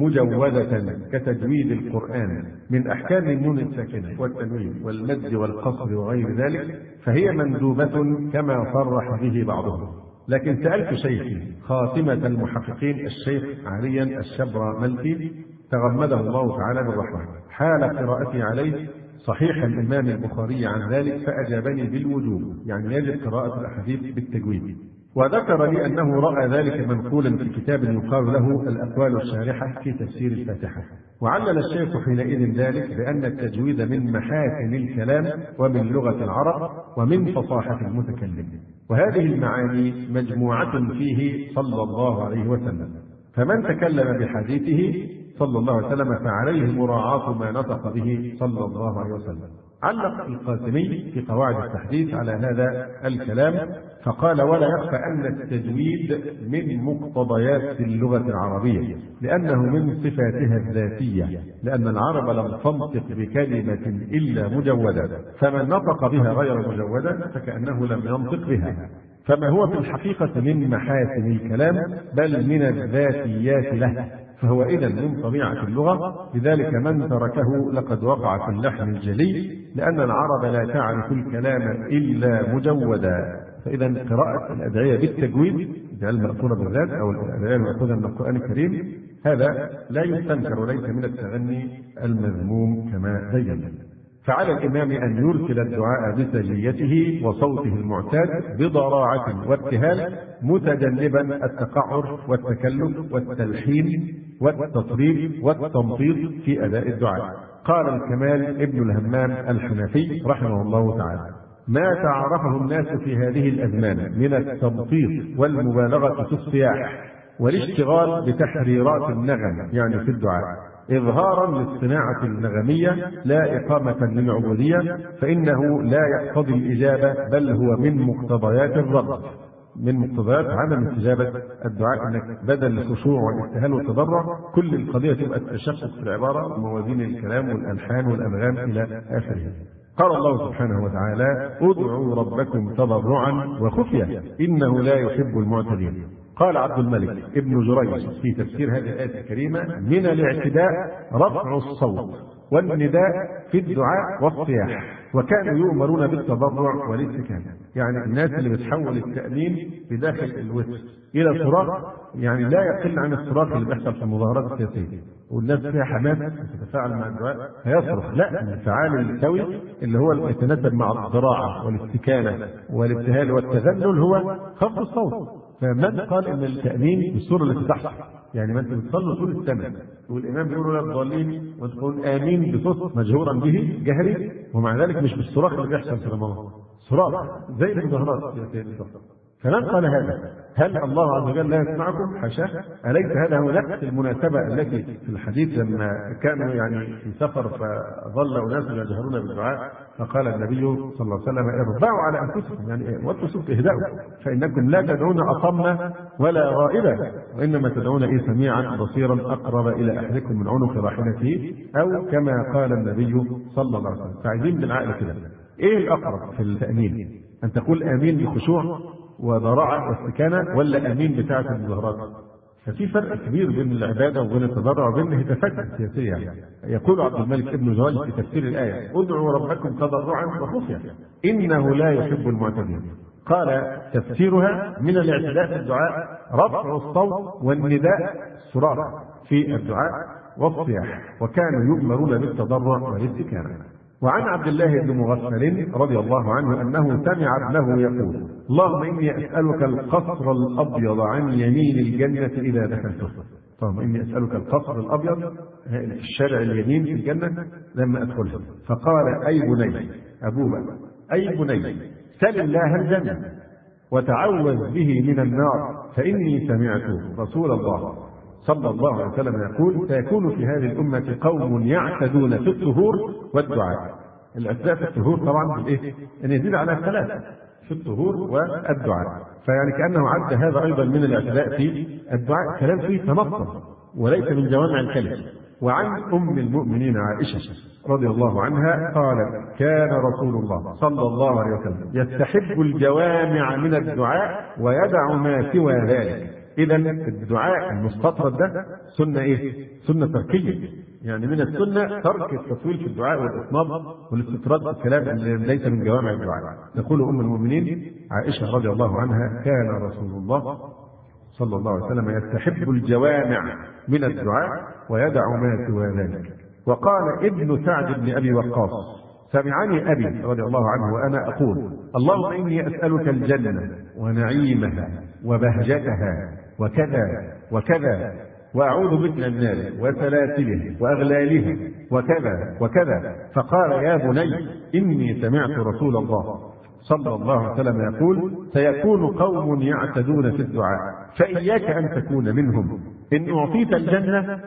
مجودة كتجويد القرآن من أحكام النون الساكنة والتنوين والمد والقصر وغير ذلك فهي مندوبة كما صرح به بعضهم. لكن سألت شيخي خاتمة المحققين الشيخ عليا الشبرملكي تغمده الله تعالى بالرحمة حال قراءتي عليه صحيح الإمام البخاري عن ذلك، فأجابني بالوجوب، يعني يجب قراءة الأحاديث بالتجويد. وذكر لي أنه رأى ذلك منقولا في كتاب يقال له الأقوال الشارحة في تفسير الفاتحة. وعلل الشيخ حينئذ ذلك بأن التجويد من محاسن الكلام ومن لغة العرب ومن فصاحة المتكلم، وهذه المعاني مجموعة فيه صلى الله عليه وسلم، فمن تكلم بحديثه صلى الله عليه وسلم فعليه مراعاة ما نطق به صلى الله عليه وسلم. علق القاسمي في قواعد التحديث على هذا الكلام فقال: ولا يخفى أن التجويد من مقتضيات اللغة العربية لأنه من صفاتها الذاتية، لأن العرب لم تنطق بكلمة إلا مجودة، فمن نطق بها غير مجودة فكأنه لم ينطق بها، فما هو في الحقيقة من محاسن الكلام بل من الذاتيات له، فهو إذن من طبيعة اللغة، لذلك من تركه لقد وقع في اللحن الجلي، لأن العرب لا تعرف الكلام إلا مجودا. فإذا قراءة الأدعية بالتجويد المأثورة بالذات أو الأدعية المأخوذة من القرآن الكريم هذا لا يستنكر وليس من التغني المذموم كما بينا. فعلى الإمام أن يرسل الدعاء بسجيته وصوته المعتاد بضراعة وابتهال، متجنبا التقعر والتكلف والتلحين والتطريب والتمطيط في أداء الدعاء. قال الكمال ابن الهمام الحنفي رحمه الله تعالى: ما تعرفه الناس في هذه الأزمان من التمطيط والمبالغة في الصياح والاشتغال بتحريرات النغم يعني في الدعاء إظهارا للصناعة النغمية لا إقامة للعبودية، فإنه لا يقتضي الإجابة بل هو من مقتضيات الرب، من مقتضيات عدم استجابة الدعاء، أنك بدل الخشوع والابتهال والتضرع كل القضية تبقى التشقق في العبارة وموازين الكلام والألحان والأنغام إلى آخره. قال الله سبحانه وتعالى: ادعوا ربكم تضرعا وخفية إنه لا يحب المعتدين. قال عبد الملك ابن جريج في تفسير هذه الآية الكريمة: من الاعتداء رفع الصوت والنداء في الدعاء والصياح، وكانوا يؤمرون بالتضرع والاستكانة. يعني الناس اللي بتحول التأمين بداخل الوتر إلى صراخ، يعني لا يقل عن الصراخ اللي بيحصل في المظاهرات السياسية والناس فيها حماس تتفاعل مع الدعاء فيصرخ، لا، الانفعال السوي اللي هو يتناسب مع الضراعة والاستكانة والابتهال والتذلل هو خفض الصوت. فمن قال ان التأمين بالصورة التي تحصل، يعني ما انت بتصلي طول السنة والامام بيقول لا الضالين وتقول امين بصوت مجهورا به جهري، ومع ذلك مش بالصراخ اللي بيحصل في رمضان، صراخ زي المظاهرات السياسية. فمن قال هذا؟ هل الله عز وجل لا يسمعكم؟ حاشاه. أليس هذا هو نفس المناسبة التي في الحديث لما كانوا يعني في سفر فظل أناس يجهرون بالدعاء فقال النبي صلى الله عليه وسلم: اربعوا على أنفسكم، يعني واتوا اهدأوا، فإنكم لا تدعون أصم ولا غائبا، وإنما تدعون سميعا بصيرا أقرب إلى أحدكم من عنق راحلته، أو كما قال النبي صلى الله عليه وسلم. فعايزين بالعقل كده، إيه الأقرب في التأمين؟ أن تقول آمين بخشوع وضراعة واستكانة، ولا أمين بتاعة المظاهرات؟ ففي فرق كبير بين العبادة وبين التضرع وبين الهتافات السياسية. يقول عبد الملك ابن جريج في تفسير الآية: ادعوا ربكم تضرعا وخفية إنه لا يحب المعتدين. قال تفسيرها: من الاعتداء في الدعاء رفع الصوت والنداء الصراخ في الدعاء والصياح، وكانوا يؤمرون بالتضرع والاستكانة. وعن عبد الله بن مغفل رضي الله عنه أنه سمع ابنه يقول: اللهم إني أسألك القصر الأبيض عن يمين الجنة إذا دخلته. اللهم إني أسألك القصر الأبيض، الشارع اليمين في الجنة لما أدخلها. فقال: أي بني، أبوه، أي بني، سل الله الجنة وتعوذ به من النار، فإني سمعت رسول الله صلى الله عليه وسلم يقول: سيكون في هذه الأمة قوم يعتدون في الطهور والدعاء. الأجزاء في الطهور طبعا بالإيه؟ أن يزيد على 3 في الطهور والدعاء، فيعني كأنه عد هذا أيضا من الاعتداء في الدعاء، كلام فيه تنصر وليس من جوامع الكلم. وعن أم المؤمنين عائشة رضي الله عنها قالت: كان رسول الله صلى الله عليه وسلم يستحب الجوامع من الدعاء ويدع ما سوى ذلك. إذا الدعاء المستطرد ده سنة إيه؟ سنة تركية، يعني من السنة ترك التطويل في الدعاء والإطناب والاستطراد في الكلام اللي ليس من جوامع الدعاء. تقول أم المؤمنين عائشة رضي الله عنها: كان رسول الله صلى الله عليه وسلم يستحب الجوامع من الدعاء ويدع ما سوى ذلك. وقال ابن سعد بن أبي وقاص: سمعني أبي رضي الله عنه وأنا أقول: اللهم إني أسألك الجنة ونعيمها وبهجتها وكذا وكذا، وأعوذ بك من النار وسلاسله وأغلالها وكذا وكذا. فقال: يا بني إني سمعت رسول الله صلى الله عليه وسلم يقول: سيكون قوم يعتدون في الدعاء فإياك أن تكون منهم. إن أعطيت الجنة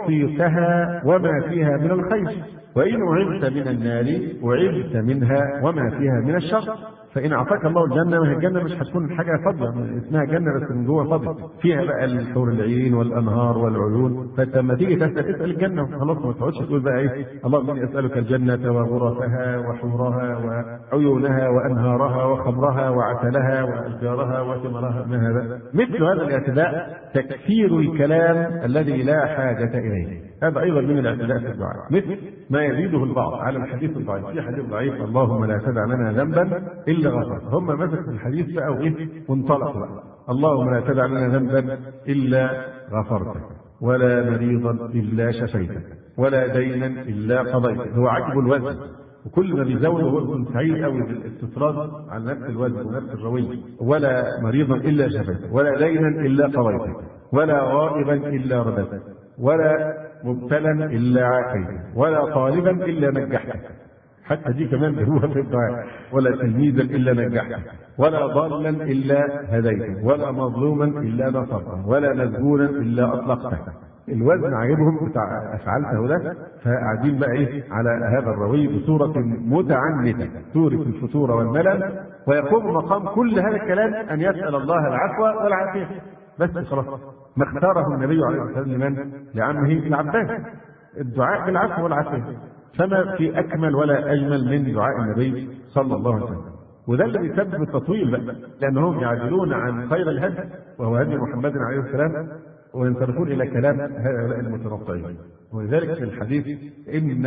أعطيتها وما فيها من الخير، وإن أعذت من النار أعذت منها وما فيها من الشر. فإن أعطاك الله الجنة، ما هي الجنة مش هتكون حاجة فاضية، اسمها جنة بس من جوه فاضية، فيها بقى الحور العين والأنهار والعيون. فأنت لما تيجي تسأل اسأل الجنة وخلاص، ما تقعدش تقول بقى إيه: اللهم إني أسألك الجنة وغرفها وحورها وعيونها وأنهارها وخمرها وعسلها وأشجارها وثمرها. ما هذا؟ مثل هذا الاعتداء تكثير الكلام الذي لا حاجة إليه، هذا أيضا من الاعتداء في الدعاء، مثل ما يزيده البعض على الحديث الضعيف. في حديث ضعيف: اللهم لا تدع لنا ذنبا إلا غفرته. هم مسكوا الحديث بقى وإيه وانطلقوا بقى: اللهم لا تدع لنا ذنبا إلا غفرته، ولا مريضا إلا شفيته، ولا دينا إلا قضيته. هو عجب الوزن، وكل ما بيزود هو يكون سعيد قوي بالاستطراد على نفس الوزن ونفس الروي. ولا مريضا إلا شفيته، ولا دينا إلا قضيته، ولا غائبا إلا رددته، ولا مبتلا إلا عافيته، ولا طالبا إلا نجحته. حتى دي كمان بيقولوها في الدعاء: ولا تلميذا إلا نجحته، ولا ضالا إلا هديته، ولا مظلوما إلا نصرته، ولا مذموما إلا أطلقته. الوزن عاجبهم بتاع أفعالته ده، فقاعدين بقى إيه على هذا الروي بصورة متعنتة تورث الفتور والملل، ويقوم مقام كل هذا الكلام أن يسأل الله العفو والعافية بس خلاص. ما اختاره النبي عليه الصلاة والسلام لمن؟ لعمه العباس، الدعاء بالعفو والعافية. فما في أكمل ولا أجمل من دعاء النبي صلى الله عليه وسلم. وده اللي بيسبب التطويل بقى، لأنهم يعدلون عن خير الهدي وهو هدي محمد عليه السلام، وينصرفون إلى كلام هؤلاء المتنطعين. ولذلك في الحديث: إن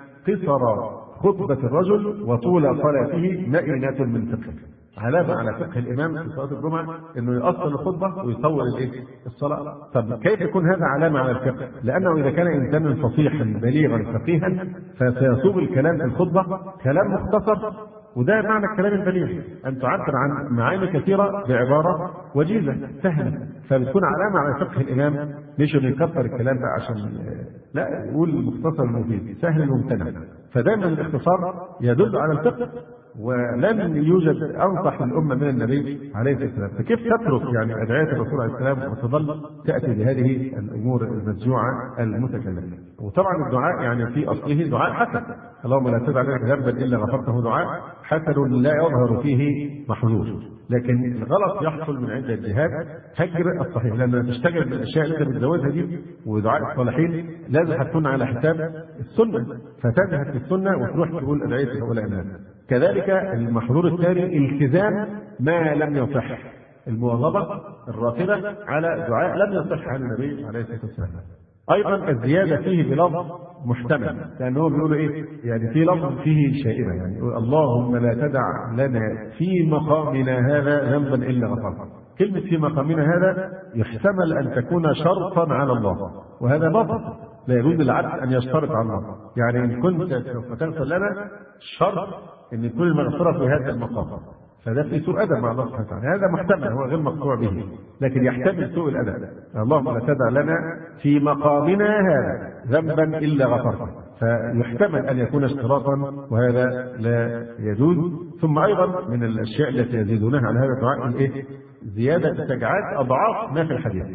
قصر خطبة الرجل وطول صلاته مئنة من فقه. علامة على فقه الإمام في صلاة الجمعة إنه يؤصل الخطبة ويطول الصلاة. طب كيف يكون هذا علامة على الفقه؟ لأنه إذا كان إنسانا فصيحا بليغا فقيها فسيصوغ الكلام في الخطبة كلام مختصر، وده معنى الكلام البليغ، أن تعبر عن معاني كثيرة بعبارة وجيزة سهلة. فبتكون علامة على فقه الإمام، مش إنه يكثر الكلام بقى عشان لا، يقول مختصر مفيد سهل ممتنع. فدايما الاختصار يدل على الفقه، ولن يوجد أنصح للأمة من النبي عليه الصلاة والسلام. فكيف تترك يعني أدعية الرسول عليه السلام وتظل تأتي بهذه الأمور المسجوعة المتكلمة؟ وطبعا الدعاء يعني في أصله دعاء حسن: اللهم لا تدع لنا ذنبا إلا غفرته، دعاء حسن لا يظهر فيه محظور. لكن الغلط يحصل من عدة جهات: هجر الصحيح، لأن تشتغل بالأشياء اللي أنت بتزودها دي ودعاء الصالحين لازم هتكون على حساب السنة، فتذهب في السنة وتروح تقول أدعية هؤلاء الناس. كذلك المحظور الثاني التزام ما لم يصح، المواظبة الراتبة على دعاء لم يصح عن النبي عليه الصلاة والسلام. أيضا الزيادة فيه بلفظ محتمل، لأنه بيقولوا إيه يعني في لفظ فيه شائبة، يعني اللهم لا تدع لنا في مقامنا هذا ذنبا إلا غفرته. كلمة في مقامنا هذا يحتمل أن تكون شرطا على الله، وهذا باطل، لا يجوز للعبد أن يشترط على الله. يعني إن كنت سوف تغفر لنا شرط أن يكون المغفرة في هذا المقام، فده في سوء أدب مع الله سبحانه وتعالى. هذا محتمل، هو غير مقطوع به، لكن يحتمل سوء الأدب. اللهم لا تدع لنا في مقامنا هذا ذنبا إلا غفرته، فيحتمل أن يكون اشتراطا، وهذا لا يجوز. ثم أيضا من الأشياء التي يزيدونها على هذا الدعاء زيادة التجعات أضعاف ما في الحديث،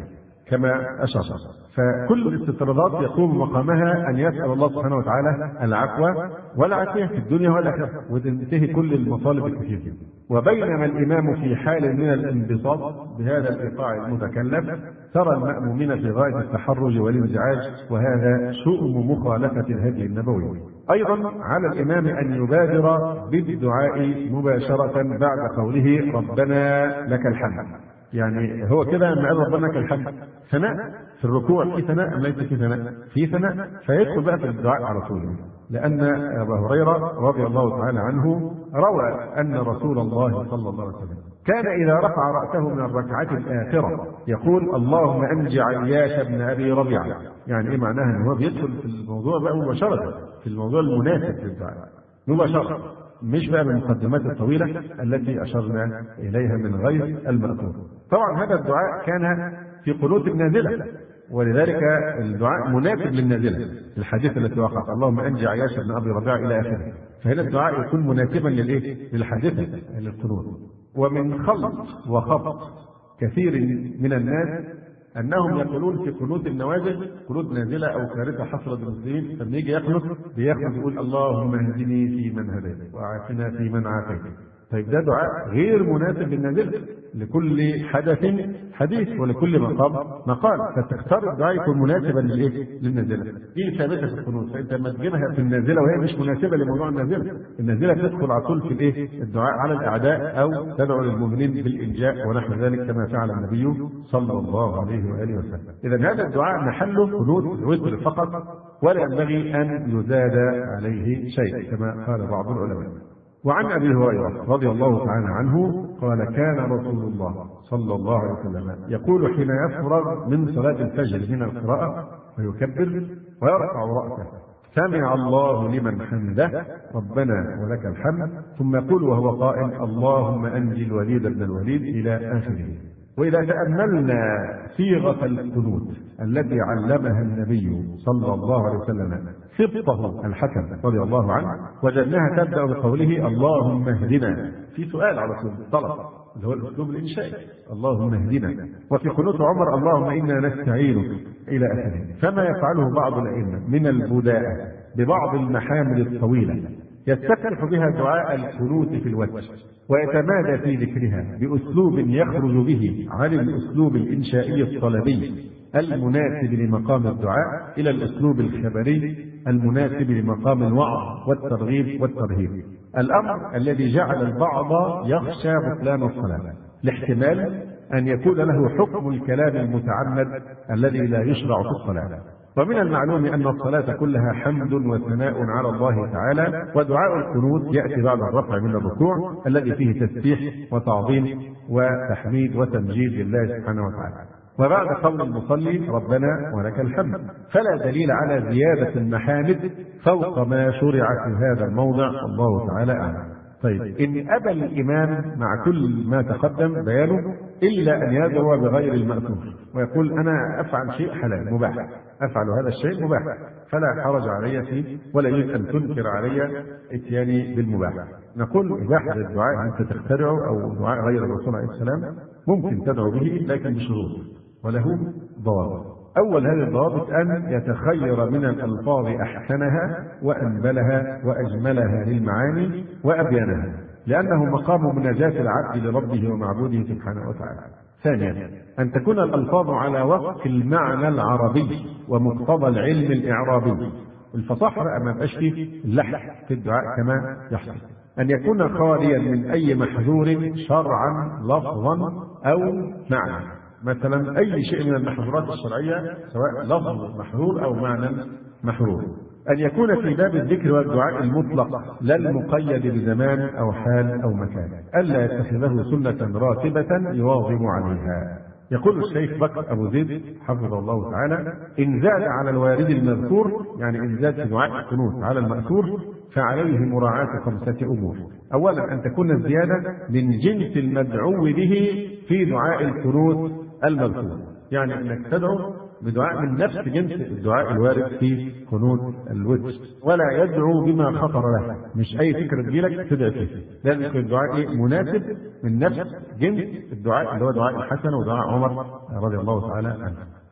كما أشار. فكل الاستطرادات يقوم مقامها أن يسأل الله سبحانه وتعالى العفو والعافية في الدنيا والآخرة، وتنتهي كل المطالب الكثيرة. وبينما الإمام في حال من الانبساط بهذا الإيقاع المتكلف، ترى المأمومين في غاية التحرج والانزعاج، وهذا شؤم مخالفة الهدي النبوي. أيضا على الإمام أن يبادر بالدعاء مباشرة بعد قوله ربنا لك الحمد. يعني هو كده لما قال ربنا لك الحمد ثناء في الركوع، في ثناء أم ليس في ثناء؟ في ثناء، فيدخل بقى في الدعاء على طول. لأن أبا هريرة رضي الله تعالى عنه روى أن رسول الله صلى الله عليه وسلم كان إذا رفع رأسه من الركعة الآخرة يقول اللهم أنج عياش بن أبي ربيعة. يعني إيه معناها؟ أنه هو بيدخل في الموضوع بقى مباشرة، في الموضوع المناسب للدعاء مباشرة، مش بقى من المقدمات الطويلة التي أشرنا إليها من غير المأثور. طبعا هذا الدعاء كان في قنوت النازلة، ولذلك الدعاء مناسب للنازلة، الحديث التي وقعت اللهم أنجي عياش بن أبي ربيعة إلى آخره. فهنا الدعاء يكون مناسبا للحادثة للقنوت. ومن خلط وخبط كثير من الناس أنهم يقولون في قنوت النوازل، قنوت نازلة أو كارثة حصلت بالمسلمين، لما يجي يقنط بياخد يقول اللهم اهدني في من هديت وعافنا في من عافيت. طيب ده دعاء غير مناسب للنازلة، لكل حدث حديث ولكل مقام مقال، فتختار الدعاء يكون مناسبا للنازلة. دي ثابتة في القنوت، فأنت لما تجيبها في النازلة وهي مش مناسبة لموضوع النازلة، النازلة تدخل على طول في الدعاء على الأعداء أو تدعو للمؤمنين بالإنجاء ونحو ذلك كما فعل النبي صلى الله عليه وآله وسلم. إذا هذا الدعاء محله قنوت الوتر فقط، ولا ينبغي أن يزاد عليه شيء كما قال بعض العلماء. وعن أبي هريرة رضي الله تعالى عنه قال كان رسول الله صلى الله عليه وسلم يقول حين يفرغ من صلاة الفجر من القراءة ويكبر ويرفع رأسه سمع الله لمن حمده ربنا ولك الحمد، ثم يقول وهو قائم اللهم أنجي الوليد بن الوليد إلى آخره. وإذا تأملنا صيغة القنوت التي علمها النبي صلى الله عليه وسلم سبطه الحسن رضي الله عنه، وجدناها تبدأ بقوله اللهم اهدنا، في سؤال على طول طلب اللي هو الأسلوب الإنشائي اللهم اهدنا. وفي قنوت عمر اللهم إنا نستعينك إلى آخره. فما يفعله بعض الأئمة من البداءة ببعض المحامل الطويلة يستفتح بها دعاء القنوت في الوتر، ويتمادى في ذكرها بأسلوب يخرج به عن الأسلوب الإنشائي الطلبي المناسب لمقام الدعاء إلى الأسلوب الخبري المناسب لمقام الوعظ والترغيب والترهيب، الأمر الذي جعل البعض يخشى بطلان الصلاة لاحتمال أن يكون له حكم الكلام المتعمد الذي لا يشرع في الصلاة. ومن المعلوم أن الصلاة كلها حمد وثناء على الله تعالى، ودعاء القنوت يأتي بعد الرفع من الركوع الذي فيه تسبيح وتعظيم وتحميد وتمجيد لله سبحانه وتعالى، وبعد قول المصلي ربنا ولك الحمد. فلا دليل على زيادة المحامد فوق ما شرع في هذا الموضع، الله تعالى أعلم. طيب إن أبى الإمام مع كل ما تقدم بيانه إلا أن يدعو بغير المأثور ويقول أنا أفعل شيء حلال مباح، أفعل هذا الشيء مباح فلا حرج علي فيه ولا يجب أن تنكر علي إتياني بالمباح، نقول إباحة الدعاء أنت تخترعه أو دعاء غير الرسول عليه السلام ممكن تدعو به لكن بشروط وله ضوابط. أول هذه الضوابط أن يتخير من الألفاظ أحسنها وأنبلها وأجملها للمعاني وأبينها، لأنه مقام مناجاة العبد لربه ومعبوده سبحانه وتعالى. ثانيا أن تكون الألفاظ على وفق المعنى العربي ومقتضى العلم الإعرابي، الفصاحة ما يبقاش فيه اللحن في الدعاء كما يحصل. أن يكون خاليا من أي محذور شرعا لفظا أو معنى، مثلا أي شيء من المحظورات الشرعية سواء لفظ محظور أو معنى محظور. أن يكون في باب الذكر والدعاء المطلق لا المقيد بزمان أو حال أو مكان، ألا يتخذه سنة راتبة يواظب عليها. يقول الشيخ بكر أبو زيد حفظه الله تعالى إن زاد على الوارد المذكور، يعني إن زاد في دعاء القنوت على المأثور فعليه مراعاة 5 أمور. أولا أن تكون الزيادة من جنس المدعو به في دعاء القنوت المذكور، يعني أنك تدعو بدعاء من نفس جنس الدعاء الوارد في قنوت الوتر، ولا يدعو بما خطر له، مش أي فكرة تجيلك تدعي فيه، لازم يكون الدعاء مناسب من نفس جنس الدعاء اللي هو دعاء الحسن ودعاء عمر رضي الله تعالى عنه.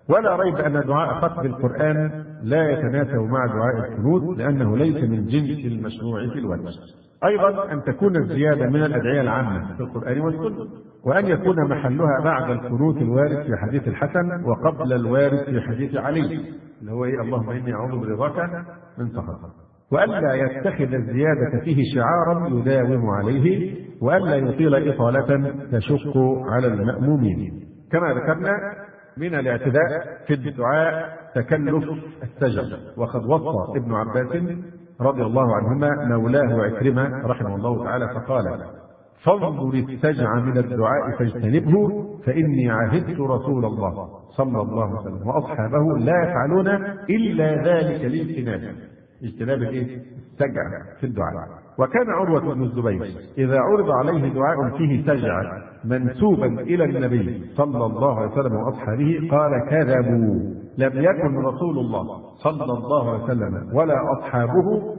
ولا ريب أن دعاء ختم القرآن لا يتناسب مع دعاء القنوت لأنه ليس من جنس المشروع في الوجه. أيضا أن تكون الزيادة من الأدعية العامة في القرآن والسنة، وأن يكون محلها بعد القنوت الوارد في حديث الحسن وقبل الوارد في حديث علي اللي هو اللهم إني أعوذ برضاك من سخطك، وألا يتخذ الزيادة فيه شعارا يداوم عليه، وألا يطيل إطالة تشق على المأمومين. كما ذكرنا من الاعتداء في الدعاء تكلف السجع، وقد وصى ابن عباس رضي الله عنهما مولاه عكرمة رحمه الله تعالى فقال: فانظر السجع من الدعاء فاجتنبه فإني عهدت رسول الله صلى الله عليه وسلم وأصحابه لا يفعلون إلا ذلك لاجتناب السجع في الدعاء. وكان عروة بن الزبير إذا عرض عليه دعاء فيه سجع منسوبا إلى النبي صلى الله عليه وسلم وأصحابه قال: كذبوا، لم يكن رسول الله صلى الله عليه وسلم ولا أصحابه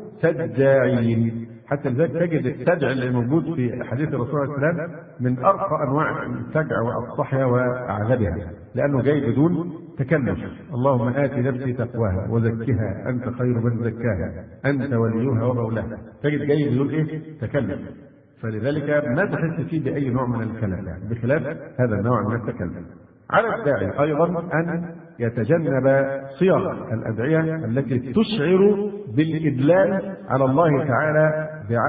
سجاعين. حتى لذلك تجد السجع اللي موجود في حديث الرسول عليه السلام من أرقى أنواع السجع وأقصحها وأعذبها، لأنه جاي بدون تكلف. اللهم آت نفسي تقواها وزكها أنت خير من زكاها أنت وليها ومولاها. تجد جاي بدون تكلف، فلذلك ما تحس فيه بأي نوع من الكلام بخلاف هذا النوع من التكلف. على الداعي أيضا أن يتجنب صيغ الأدعية التي تشعر بالإدلال على الله تعالى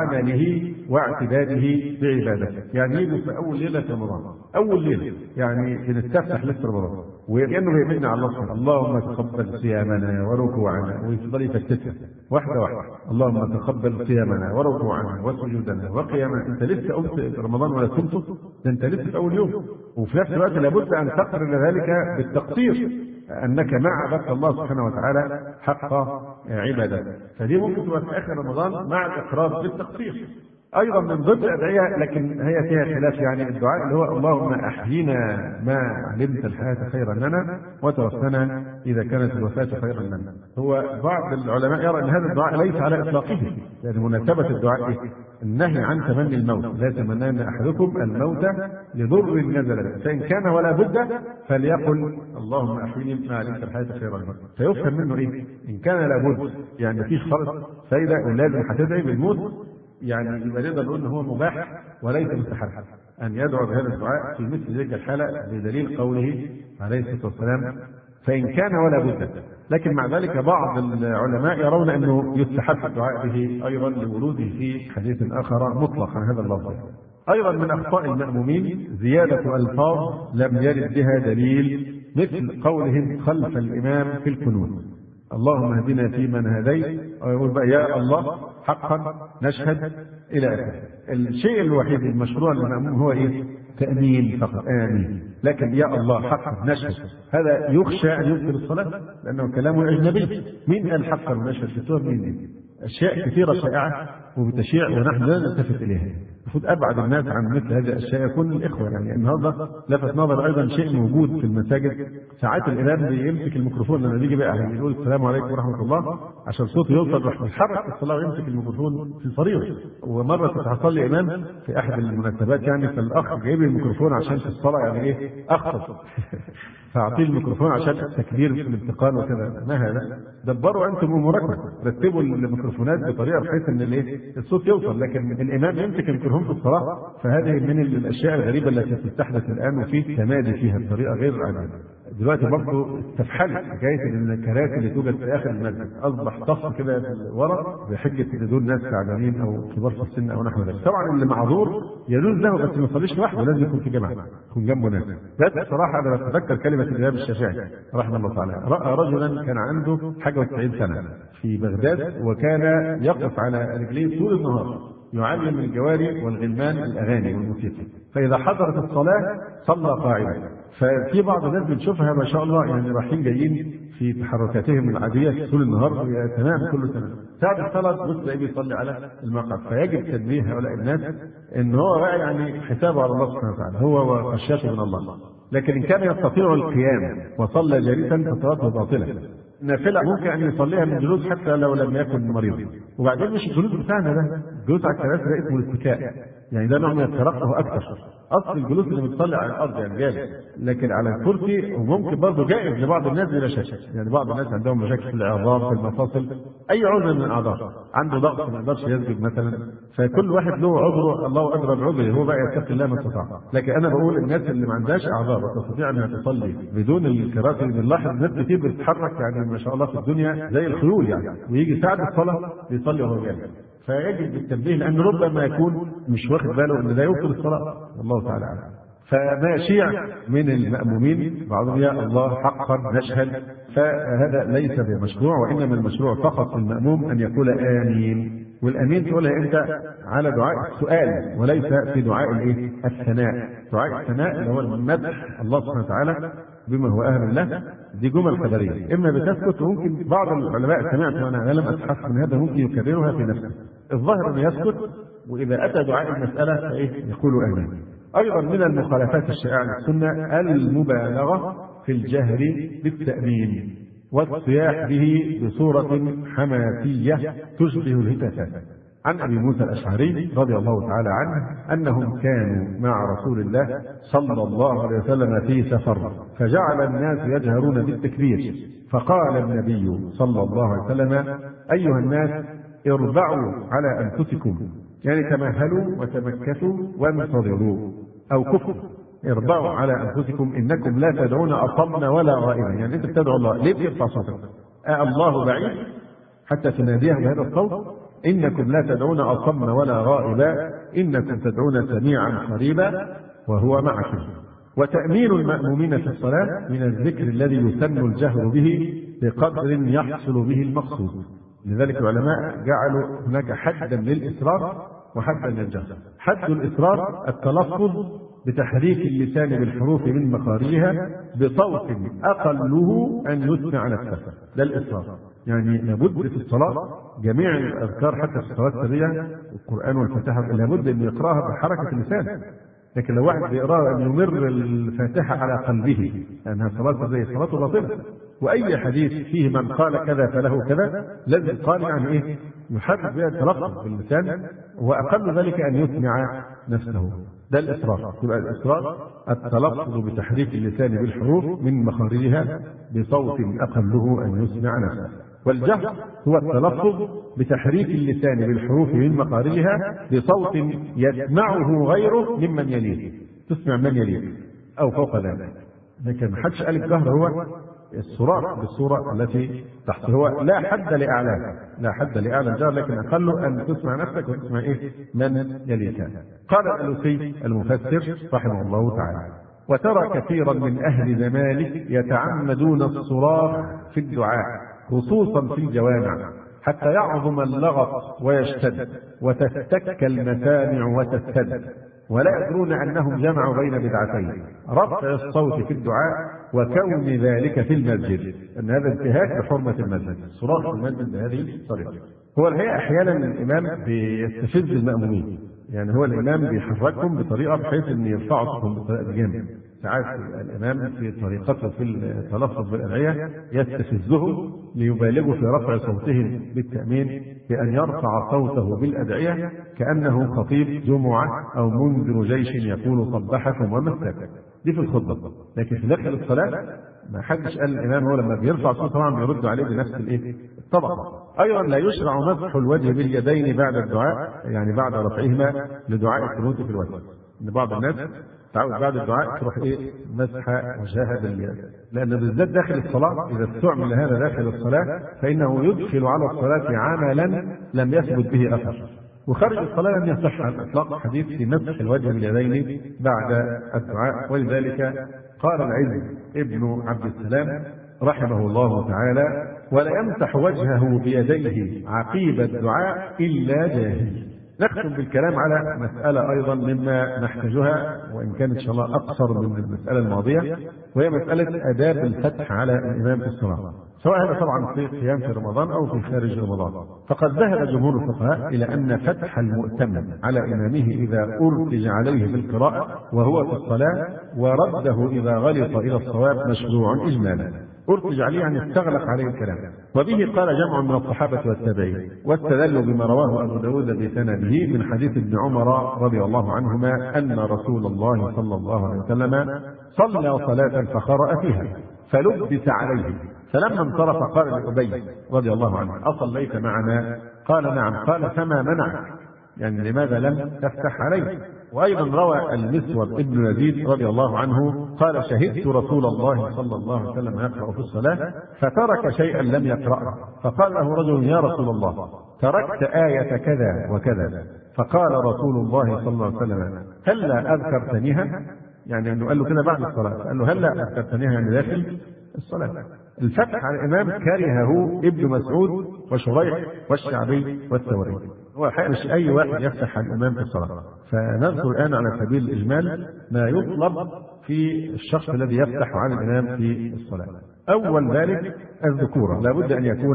بعمله واعتداده بعبادته. يعني يجي في أول ليلة في رمضان، أول ليلة يعني بنستفتح لسه رمضان وكأنه بيمن على الله: اللهم تقبل صيامنا وركوعنا، ويفضل يفتتها واحدة واحدة: اللهم تقبل صيامنا وركوعنا وسجودنا وقيامنا. أنت لسه قمت رمضان ولا صمته؟ ده أنت لسه في أول يوم. وفي نفس الوقت لابد أن تقرن ذلك بالتقصير، أنك ما عبدت الله سبحانه وتعالى حق عبادته. فدي ممكن تبقى في آخر رمضان مع الإقرار بالتقصير. أيضا من ضمن الأدعية لكن هي فيها خلاف، يعني الدعاء اللي هو: اللهم أحينا ما علمت الحياة خيرا لنا وتوفنا إذا كانت الوفاة خيرا لنا. هو بعض العلماء يرى أن هذا الدعاء ليس على إطلاقه، لأن مناسبة الدعاء النهي عن تمني الموت: لا يتمنين أحدكم الموت لضر نزل به، فإن كان ولا بد فليقل اللهم أحيني ما علمت الحياة خيرا لنا. فيفهم منه إن كان لابد، يعني مفيش خالص فايدة ولازم هتدعي بالموت، يعني يبقى نقدر نقول ان هو مباح وليس مستحب ان يدعو بهذا الدعاء في مثل تلك الحاله، بدليل قوله عليه الصلاه والسلام: فان كان ولا بد. لكن مع ذلك بعض العلماء يرون انه يستحب الدعاء به ايضا لوروده في حديث اخر مطلق عن هذا اللفظ. ايضا من اخطاء المامومين زياده الفاظ لم يرد بها دليل، مثل قولهم خلف الامام في القنوت: اللهم اهدنا فيمن هديت، ويقول بقى يا الله حقا نشهد الى اخره. الشيء الوحيد المشروع للمأموم هو تأمين فقط، آمين. لكن يا الله حقا نشهد هذا يخشى ان يبطل الصلاة لانه كلام اجنبي. مين قال حقا نشهد؟ في مين؟ اشياء كثيرة شائعة وبتشيع ونحن لا نلتفت اليها. المفروض ابعد الناس عن مثل هذه الاشياء يكون الاخوه. يعني النهارده لفت نظر ايضا شيء موجود في المساجد، ساعات الامام بيمسك الميكروفون لما بيجي بقى يقول السلام عليكم ورحمه الله عشان صوته يوصل، راح يتحرك في الصلاه ويمسك الميكروفون في الفريضه. ومره كنت هصلي امام في احد المناسبات، يعني فالاخ جايب الميكروفون عشان في الصلاه يعني اخطب فاعطيه الميكروفون عشان التكبير في الانتقال وكذا. ما هذا؟ دبروا انتم اموركم، رتبوا الميكروفونات بطريقه بحيث ان الصوت يوصل، لكن الامام يمسك الميكروفون في الصلاه. فهذه من الاشياء الغريبه التي تستحدث الان، وفي تمادي فيها بطريقه غير عاديه. دلوقتي برضه استفحلت حكايه ان الكراسي اللي توجد في اخر المسجد اصبح صف كده ورا بحجه ان دول ناس تعبانين او كبار في السن او نحو ذلك. طبعا اللي معذور يجوز له، بس ما يصليش لوحده، لازم يكون في جماعه، يكون جنبه ناس. بس بصراحه انا بتذكر كلمه الامام الشافعي رحمه الله تعالى: راى رجلا كان عنده حاجه و90 سنه في بغداد، وكان يقف على رجليه طول النهار يعلم الجواري والغلمان الاغاني والموسيقى، فاذا حضرت الصلاه صلى قاعدا. ففي بعض الناس بنشوفها ما شاء الله يعني رايحين جايين في تحركاتهم العاديه طول النهار تمام كله تمام، ساعة الصلاه بص تلاقيه بيصلي على المقعد. فيجب تنبيه هؤلاء الناس ان هو بقى يعني حسابه على الله سبحانه وتعالى، هو وخشيته من الله. لكن ان كان يستطيع القيام وصلى جالسا فصلاته باطله. نافله ممكن ان يصليها من جلوس حتى لو لم يكن مريضا. وبعدين مش الجلوس بتاعنا ده الجلوس على الكراسي ده اسمه الاتكاء، يعني ده نوع من الترقه اكثر. اصل الجلوس اللي بتصلي على الارض يعني جائز، لكن على الكرسي وممكن برضه جائز لبعض الناس بلا شك. يعني بعض الناس عندهم مشاكل في العظام في المفاصل، اي عضو من الاعضاء، عنده ضغط ما يقدرش يسجد مثلا، فكل واحد له عذره، الله ادرى بعذره، هو بقى يتقي الله ما استطاع. لكن انا بقول الناس اللي ما عندهاش اعذار وتستطيع انها تصلي بدون الكراسي، بنلاحظ ناس كتير بتتحرك يعني ما شاء الله في الدنيا زي الخيول يعني، ويجي ساعه الصلاه يصلي وهو جالس. فيجب التنبيه، لأن ربما يكون مش واخد باله أن لا يبطل الصلاة، الله تعالى أعلم. فما شيع من المأمومين بعضهم يا الله حقا نشهد، فهذا ليس بمشروع، وإنما المشروع فقط المأموم أن يقول آمين، والآمين تقولها أنت على دعاء السؤال وليس في دعاء الثناء. دعاء الثناء اللي هو المدح الله سبحانه وتعالى بما هو أهل له، دي جمل خبرية إما بتسكت، وممكن بعض العلماء سمعت وأنا لم أتحقق من هذا ممكن يكررها في نفسه. الظاهر أنه يسكت، وإذا أتى دعاء المسألة يقول آمين. أيضا من المخالفات الشائعة للسنة المبالغة في الجهر بالتأمين والصياح به بصورة حماسية تشبه الهتافات. عن أبي موسى الأشعري رضي الله تعالى عنه أنهم كانوا مع رسول الله صلى الله عليه وسلم في سفر، فجعل الناس يجهرون بالتكبير، فقال النبي صلى الله عليه وسلم أيها الناس اربعوا على أنفسكم، يعني تمهلوا وتمكثوا وانتظروا، أو كفوا، اربعوا على أنفسكم إنكم لا تدعون أصم ولا غائبا. يعني أنت بتدعو الله ليه بترفع صوتك؟ الله بعيد حتى تناديه بهذا الصوت؟ إنكم لا تدعون أصم ولا غائبا إنكم تدعون سميعا قريبا وهو معكم. وتأمين المأمومين في الصلاة من الذكر الذي يسن الجهر به بقدر يحصل به المقصود. لذلك العلماء جعلوا هناك حدا للإسرار وحدا للجهر. حد الإسرار التلفظ بتحريك اللسان بالحروف من مخارجها بصوت أقله أن يسمع نفسه، ده الإسرار. يعني لابد في الصلاة جميع الأذكار حتى في الصلاة السرية القرآن والفاتحة لابد أن يقرأها بحركة اللسان، لكن لو واحد بيقرأها أن يمر الفاتحة على قلبه لأنها صلاة زي صلاة باطلة. وأي حديث فيه من قال كذا فله كذا لازم قال يعني يحرك بها التلفظ باللسان، وأقل ذلك أن يسمع نفسه، ده الإسرار. يبقى الإسرار التلفظ بتحريك اللسان بالحروف من مخارجها بصوت أقله أن يسمع نفسه. والجهر هو التلفظ بتحريك اللسان بالحروف من مخارجها بصوت يسمعه غيره ممن يليه، تسمع من يليه أو فوق ذلك. لكن ما حدش قال الجهر هو الصراخ بالصورة التي تحت، هو لا حد لأعلاه، لا حد لأعلى الجهر، لكن أقله أن تسمع نفسك وتسمع من يليك. قال الألوسي المفسر رحمه الله تعالى وترى كثيرا من أهل زمانك يتعمدون الصراخ في الدعاء خصوصا في الجوامع حتى يعظم اللغط ويشتد وتستك المسامع وتستد، ولا يدرون أنهم جمعوا بين بدعتين: رفع الصوت في الدعاء وكون ذلك في المسجد، أن هذا انتهاك بحرمة المسجد، الصراخ في المسجد بهذه الطريقة. هو الحقيقة أحيانا الإمام بيستفز المأمومين، يعني هو الإمام بيحركهم بطريقة بحيث أن يرفعوا صوتهم بطريقة جامدة. ساعات الإمام في طريقته في التلفظ بالأدعية يستفزهم ليبالغوا في رفع صوتهم بالتأمين بأن يرفع صوته بالأدعية كأنه خطيب جمعة أو منذر جيش يقول صبحكم ومساكم، دي في الخطبة. لكن في داخل الصلاة ما حدش قال الإمام هو لما بيرفع صوته طبعا بيرد عليه بنفس الطبقة. أيضا لا يشرع مسح الوجه باليدين بعد الدعاء، يعني بعد رفعهما لدعاء القنوت في الوجه. إن بعض الناس تعود بعد الدعاء تروح مسح وجهها باليد، لأن بالذات داخل الصلاة إذا استعمل هذا داخل الصلاة فإنه يدخل على الصلاة عملا لم يثبت به أثر، وخارج الصلاة لم يصح على الإطلاق حديث في مسح الوجه باليدين بعد الدعاء. ولذلك قال العز ابن عبد السلام رحمه الله تعالى: ولا يمسح وجهه بيديه عقيب الدعاء إلا جاهل. نختم بالكلام على مسألة أيضا مما نحتاجها، وإن كانت إن شاء الله أقصر من المسألة الماضية، وهي مسألة آداب الفتح على الإمام في الصلاة، سواء هذا طبعا في قيام في رمضان أو في خارج رمضان. فقد ذهب جمهور الفقهاء إلى أن فتح المؤتمن على إمامه إذا أرتج عليه بالقراءة وهو في الصلاة ورده إذا غلط إلى الصواب مشروع إجمالا. أرتج عليه يعني استغلق عليه الكلام. وبه قال جمع من الصحابة والتابعين، واستدلوا بما رواه أبو داود بسنده من حديث ابن عمر رضي الله عنهما أن رسول الله صلى الله عليه وسلم صلى صلاة فقرأ فيها فلبس عليه، فلما انصرف قال لأبي رضي الله عنه أصليت معنا؟ قال نعم. قال فما منعك؟ يعني لماذا لم تفتح عليه؟ وأيضا روى المسور ابن يزيد رضي الله عنه قال شهدت رسول الله صلى الله عليه وسلم يقرأ في الصلاة فترك شيئا لم يقرأه، فقال له رجل يا رسول الله تركت آية كذا وكذا، فقال رسول الله صلى الله عليه وسلم هلا أذكرتنيها؟ يعني أنه قال له كده بعد الصلاة، قال له هلا أذكرتنيها يعني داخل الصلاة. الفتح على الإمام كرهه ابن مسعود وشريح والشعبي والثوري. هو مش أي واحد يفتح على الإمام في الصلاة. فنذكر الآن على سبيل الإجمال ما يطلب في الشخص الذي يفتح على الإمام في الصلاة. أول ذلك الذكورة، لابد أن يكون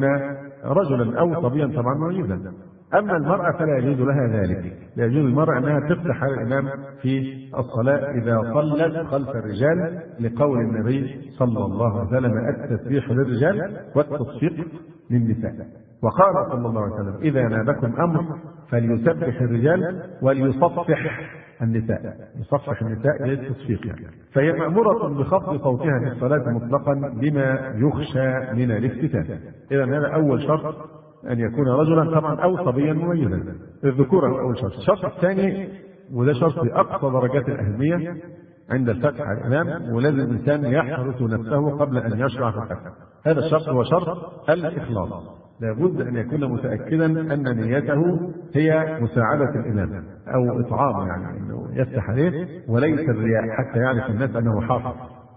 رجلا أو صبيا طبعا مميزا. أما المرأة فلا يجوز لها ذلك، لا يجوز المرأة أنها تفتح على الإمام في الصلاة إذا صلت خلف الرجال، لقول النبي صلى الله عليه وسلم التسبيح للرجال والتصفيق للنساء. وقال صلى الله عليه وسلم إذا نابكم أمر فليسبح الرجال وليصفح النساء. يصفح النساء للتصفيق يعني. فهي مأمورة بخفض صوتها في الصلاة مطلقا لما يخشى من الافتتان. إذا هذا أول شرط، أن يكون رجلا طبعا أو صبيا مميزا. الذكورة أول شرط. الشرط الثاني وده شرط بأقصى درجات الأهمية عند الفتح على الإمام، ولازم الإنسان يحرس نفسه قبل أن يشرع في الفتح. هذا الشرط هو شرط الإخلاص. لابد أن يكون متأكدا أن نيته هي مساعدة الإمام أو إطعامه، يعني أنه يفتح عليه، وليس الرياء حتى يعرف الناس أنه حافظ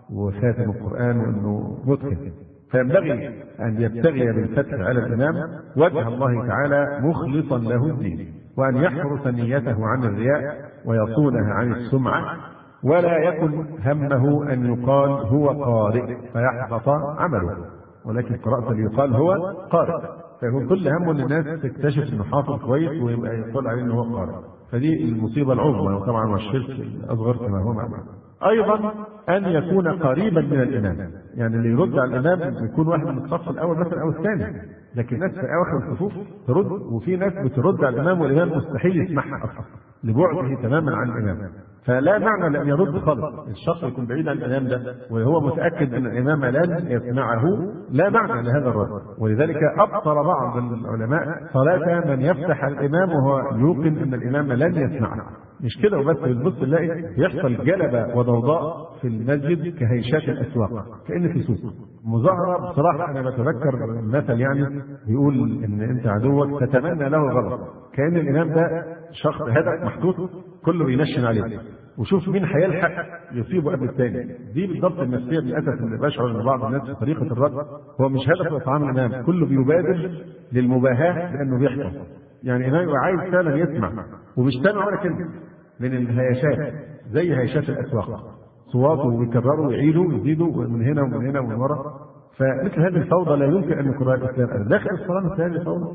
وخاتم القرآن وأنه متقن. فينبغي أن يبتغي بالفتح على الإمام وجه الله تعالى مخلصا له الدين، وأن يحرس نيته عن الرياء ويصونها عن السمعة، ولا يكن همه أن يقال هو قارئ فيحبط عمله، ولكن قراءة ليقال هو قارئ، فيكون كل همه ان الناس تكتشف انه حافظ كويس ويبقى يقول عليه انه هو قارئ. فدي المصيبة العظمى، وطبعا والشرك الأصغر كما هو معلوم. أيضا أن يكون قريبا من الإمام، يعني اللي يرد على الإمام يكون واحد من الصف الأول مثلا أو الثاني، لكن الناس في أواخر الصفوف ترد، وفي ناس بترد على الإمام والإمام مستحيل يسمعها أصلا لبعده تماما عن الإمام. فلا معنى لأن يرد خالص، الشخص يكون بعيد عن الإمام ده وهو متأكد أن الإمام لن يسمعه، لا معنى لهذا الرد. ولذلك أبطل بعض العلماء صلاة من يفتح الإمام وهو يوقن أن الإمام لن يسمعه. مش كده وبس، بتبص تلاقي يحصل جلبة وضوضاء في المسجد كهيشات الأسواق، كأن في سوق مظاهرة. بصراحة أنا بتذكر مثل يعني بيقول إن أنت عدوك تتمنى له الغلط، كأن الإمام ده شخص هدف محدود كله بينشن عليه، وشوف مين هيلحق يصيبه قبل الثاني. دي بالضبط النفسية للأسف اللي بشعر إن بعض الناس في طريقة الرد هو مش هدف إطعام الإمام، كله بيبادر للمباهاة لأنه بيحفظ. يعني الإمام يبقى عايز فعلا يسمع ومش سامع ولا كلمة من الهيشات زي هيشات الأسواق، صواته ويكرروا ويعيدوا ويزيدوا من هنا ومن هنا ومن ورا. فمثل هذه الفوضى لا يمكن أن يكون الإسلام داخل الصلاة مثل هذه الفوضى.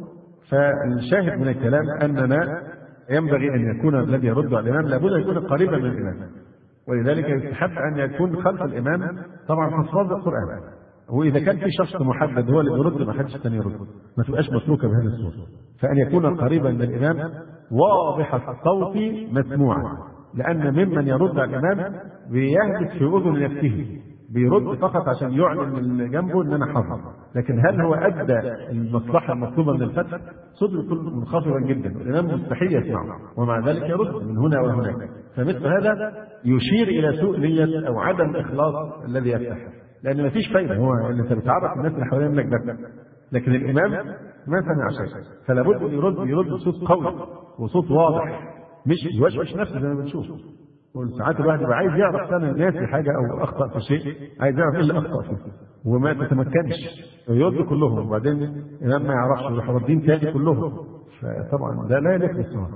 فالشاهد من الكلام أننا ينبغي أن يكون الذي يرد على الإمام لابد أن يكون قريبا من الإمام، ولذلك يستحب أن يكون خلف الإمام طبعا حفاظ القرآن. وإذا كان في شخص محدد هو اللي يرد ما حدش ثاني يرد، ما تبقاش مسلوكة بهذه الصورة. فأن يكون قريبا من الإمام واضح الصوت مسموعا، لأن ممن يرد على الإمام بيهبط في أذن نفسه، بيرد فقط عشان يعلن من جنبه ان انا حافظ، لكن هل هو ادى المصلحه المطلوبه من الفتح؟ صدره يكون منخفضا جدا، الامام مستحيل يسمعه، ومع ذلك يرد من هنا وهناك. فمثل هذا يشير الى سوء نيه او عدم اخلاص الذي يفتح، لان ما فيش فايده، هو ان انت بتعرف الناس اللي حوالين منك بس، لكن الامام ما سمع شيء، فلا بد ان يرد بصوت قوي وصوت واضح، مش يوشوش نفسه زي ما بنشوف. وساعات الواحد يبقى عايز يعرف سنة الناس في حاجة أو أخطأ في شيء، عايز يعرف إيه اللي أخطأ فيه وما تتمكنش، يرد كلهم وبعدين الإمام ما يعرفش يروح ردين تاني كلهم، فطبعا ده لا يليق بالصواب.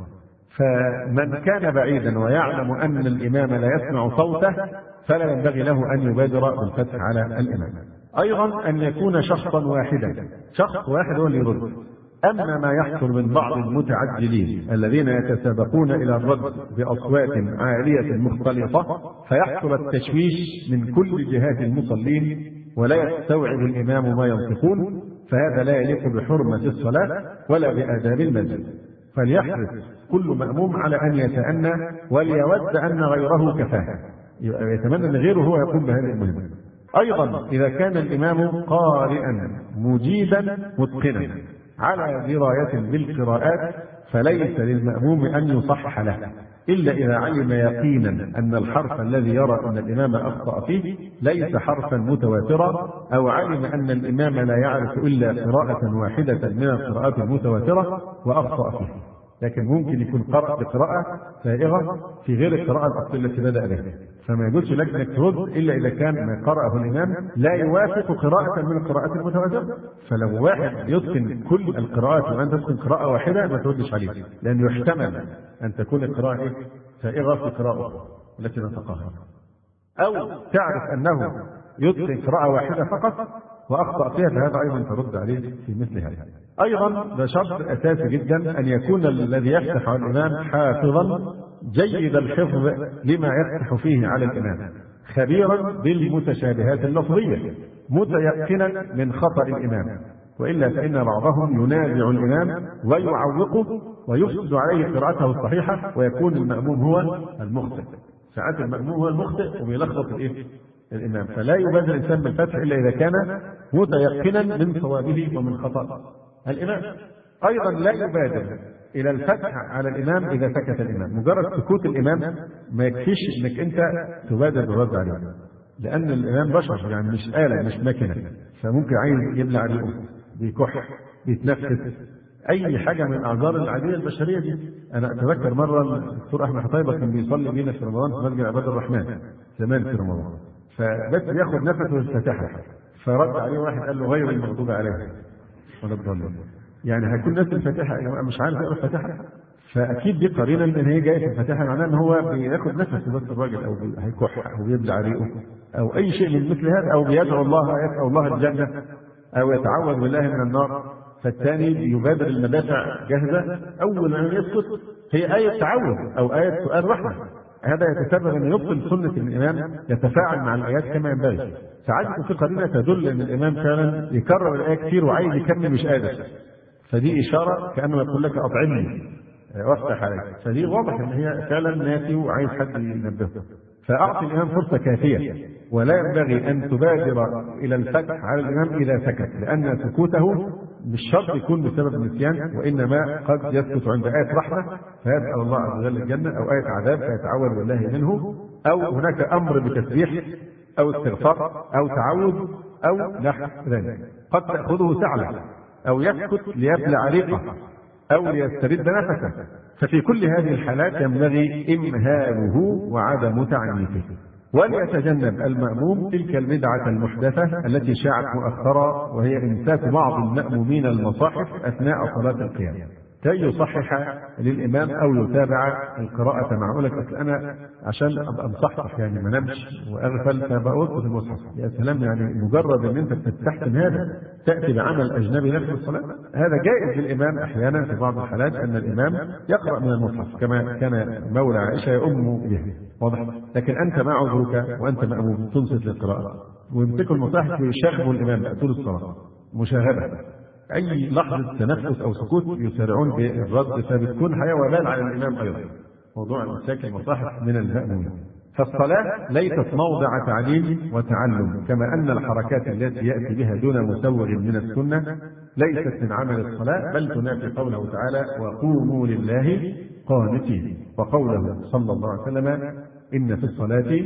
فمن كان بعيدا ويعلم أن الإمام لا يسمع صوته فلا ينبغي له أن يبادر بالفتح على الإمام. أيضا أن يكون شخصا واحدا، شخص واحد هو اللي يرد. أما ما يحصل من بعض المتعجلين الذين يتسابقون إلى الرد بأصوات عالية مختلطة فيحصل التشويش من كل جهات المصلين ولا يستوعب الإمام ما ينطقون، فهذا لا يليق بحرمة الصلاة ولا بآداب المسجد. فليحرص كل مأموم على أن يتأنى وليود أن غيره كفاه، يتمنى أن غيره هو يقوم بهذه المهمة. أيضا إذا كان الإمام قارئا مجيدا متقنا على دراية بالقراءات، فليس للمأموم أن يصحح له إلا إذا علم يقينا أن الحرف الذي يرى أن الإمام أخطأ فيه ليس حرفا متواترا، أو علم أن الإمام لا يعرف إلا قراءة واحدة من القراءات المتواترة وأخطأ فيه. لكن ممكن يكون قرأ بقراءة سائغة في غير القراءة الأصلية التي بدأ بها، فما يجوز لك أنك ترد إلا إذا كان ما قرأه الإمام لا يوافق قراءة من القراءات المتواترة. فلو واحد يتقن كل القراءات وأنت تتقن قراءة واحدة ما تردش عليه، لأنه يحتمل أن تكون القراءة سائغة في قراءة التي نطقها، أو تعرف أنه يتقن قراءة واحدة فقط وأخطأ فيها، فهذا أيضا ترد عليه في مثل هذا. أيضا ده شرط أساسي جدا أن يكون الذي يفتح على الإمام حافظا جيد الحفظ لما يفتح فيه على الإمام، خبيرا بالمتشابهات اللفظية، متيقنا من خطأ الإمام، وإلا فإن بعضهم ينازع الإمام ويعوقه ويفسد عليه قراءته الصحيحة، ويكون المأموم هو المخطئ. ساعات المأموم هو المخطئ وبيلخبط الإمام، فلا يبادر الإنسان بالفتح إلا إذا كان متيقنا من صوابه ومن خطأ الإمام. أيضا لا يبادر إلى الفتح على الإمام إذا سكت الإمام. مجرد سكوت الإمام ما يكفيش إنك أنت تبادر بالرد عليه، لأن الإمام بشر، يعني مش آلة مش ماكينة، فممكن عايز يبلع ريقه، بيكح، بيتنفس، أي حاجة من الأعذار العادية البشرية دي. أنا أتذكر مرة الدكتور أحمد حطيبة كان بيصلي بينا في رمضان في مسجد عباد الرحمن زمان في رمضان، فبس ياخد نفسه في الفاتحة، فرد عليه واحد قال له غير المغضوب عليه ولا الضالين، يعني هيكون نفس الفاتحة مش عارف يقرأ الفاتحة، فأكيد دي قرينة إن هي جاية في الفاتحة، معناه إن هو بياخد نفسه بس الراجل، أو هيكح أو بيبلع ريقه أو أي شيء من مثل هذا، أو بيدعو الله يسأل الله الجنة أو يتعوذ بالله من النار. فالثاني يبادر المدافع جاهزة، أول ما يسكت هي آية تعوذ أو آية سؤال رحمة، هذا يتسبب أن يبطل سنة الإمام يتفاعل مع الآيات كما ينبغي. ساعات يكون في قرينة تدل أن الإمام فعلا يكرر الآية كثير وعايز يكمل مش قادر، فدي إشارة كأنه يقول لك أطعمني وافتح عليك، فدي واضح أن هي فعلا ناسي وعايز حد ينبهه. فأعطي الإمام فرصة كافية، ولا ينبغي أن تبادر إلى الفتح على الإمام إذا سكت، لأن سكوته مش شرط يكون بسبب النسيان، وإنما قد يسكت عند آية رحمة فيسأل الله عز وجل الجنة، أو آية عذاب فيتعوذ بالله منه، أو هناك أمر بتسبيح أو استغفار أو تعوذ أو نحو ذلك. قد تأخذه سعلة، أو يسكت ليبلع ريقه، أو ليسترد نفسه. ففي كل هذه الحالات ينبغي إمهاله وعدم تعنيفه. وليتجنب المأموم تلك البدعة المحدثة التي شاعت مؤخرا، وهي إمساك بعض المأمومين المصاحف أثناء صلاة القيام كي يصحح للإمام أو يتابع القراءة معه. لك أصل أنا عشان أبقى مصحصح يعني ما نمش وأغفل فبقول في المصحف، يا سلام، يعني مجرد أن أنت بتستحسن هذا تأتي بعمل أجنبي نفس الصلاة. هذا جائز للإمام أحيانا في بعض الحالات أن الإمام يقرأ من المصحف كما كان مولى عائشة يؤم به، واضح. لكن أنت مع عذرك وأنت مأموم تنصت للقراءة ويمسكوا المصاحف ويشاغبوا الإمام طول الصلاة مشاغبة، أي لحظة تنفس أو سكوت يسارعون بالرد، فبتكون حياة وبال على الإمام أيضا موضوع إمساك المصاحف من المأمومين. فالصلاة ليست موضع تعليم وتعلم، كما أن الحركات التي يأتي بها دون مسوغ من السنة ليست من عمل الصلاة، بل تنافي قوله تعالى وقوموا لله قانتين، وقوله صلى الله عليه وسلم إن في الصلاة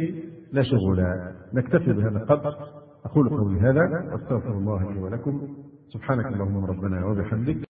لشغلا. نكتفي بهذا القدر. أقول قولي هذا واستغفر الله لي ولكم. سبحانك اللهم ربنا وبحمدك.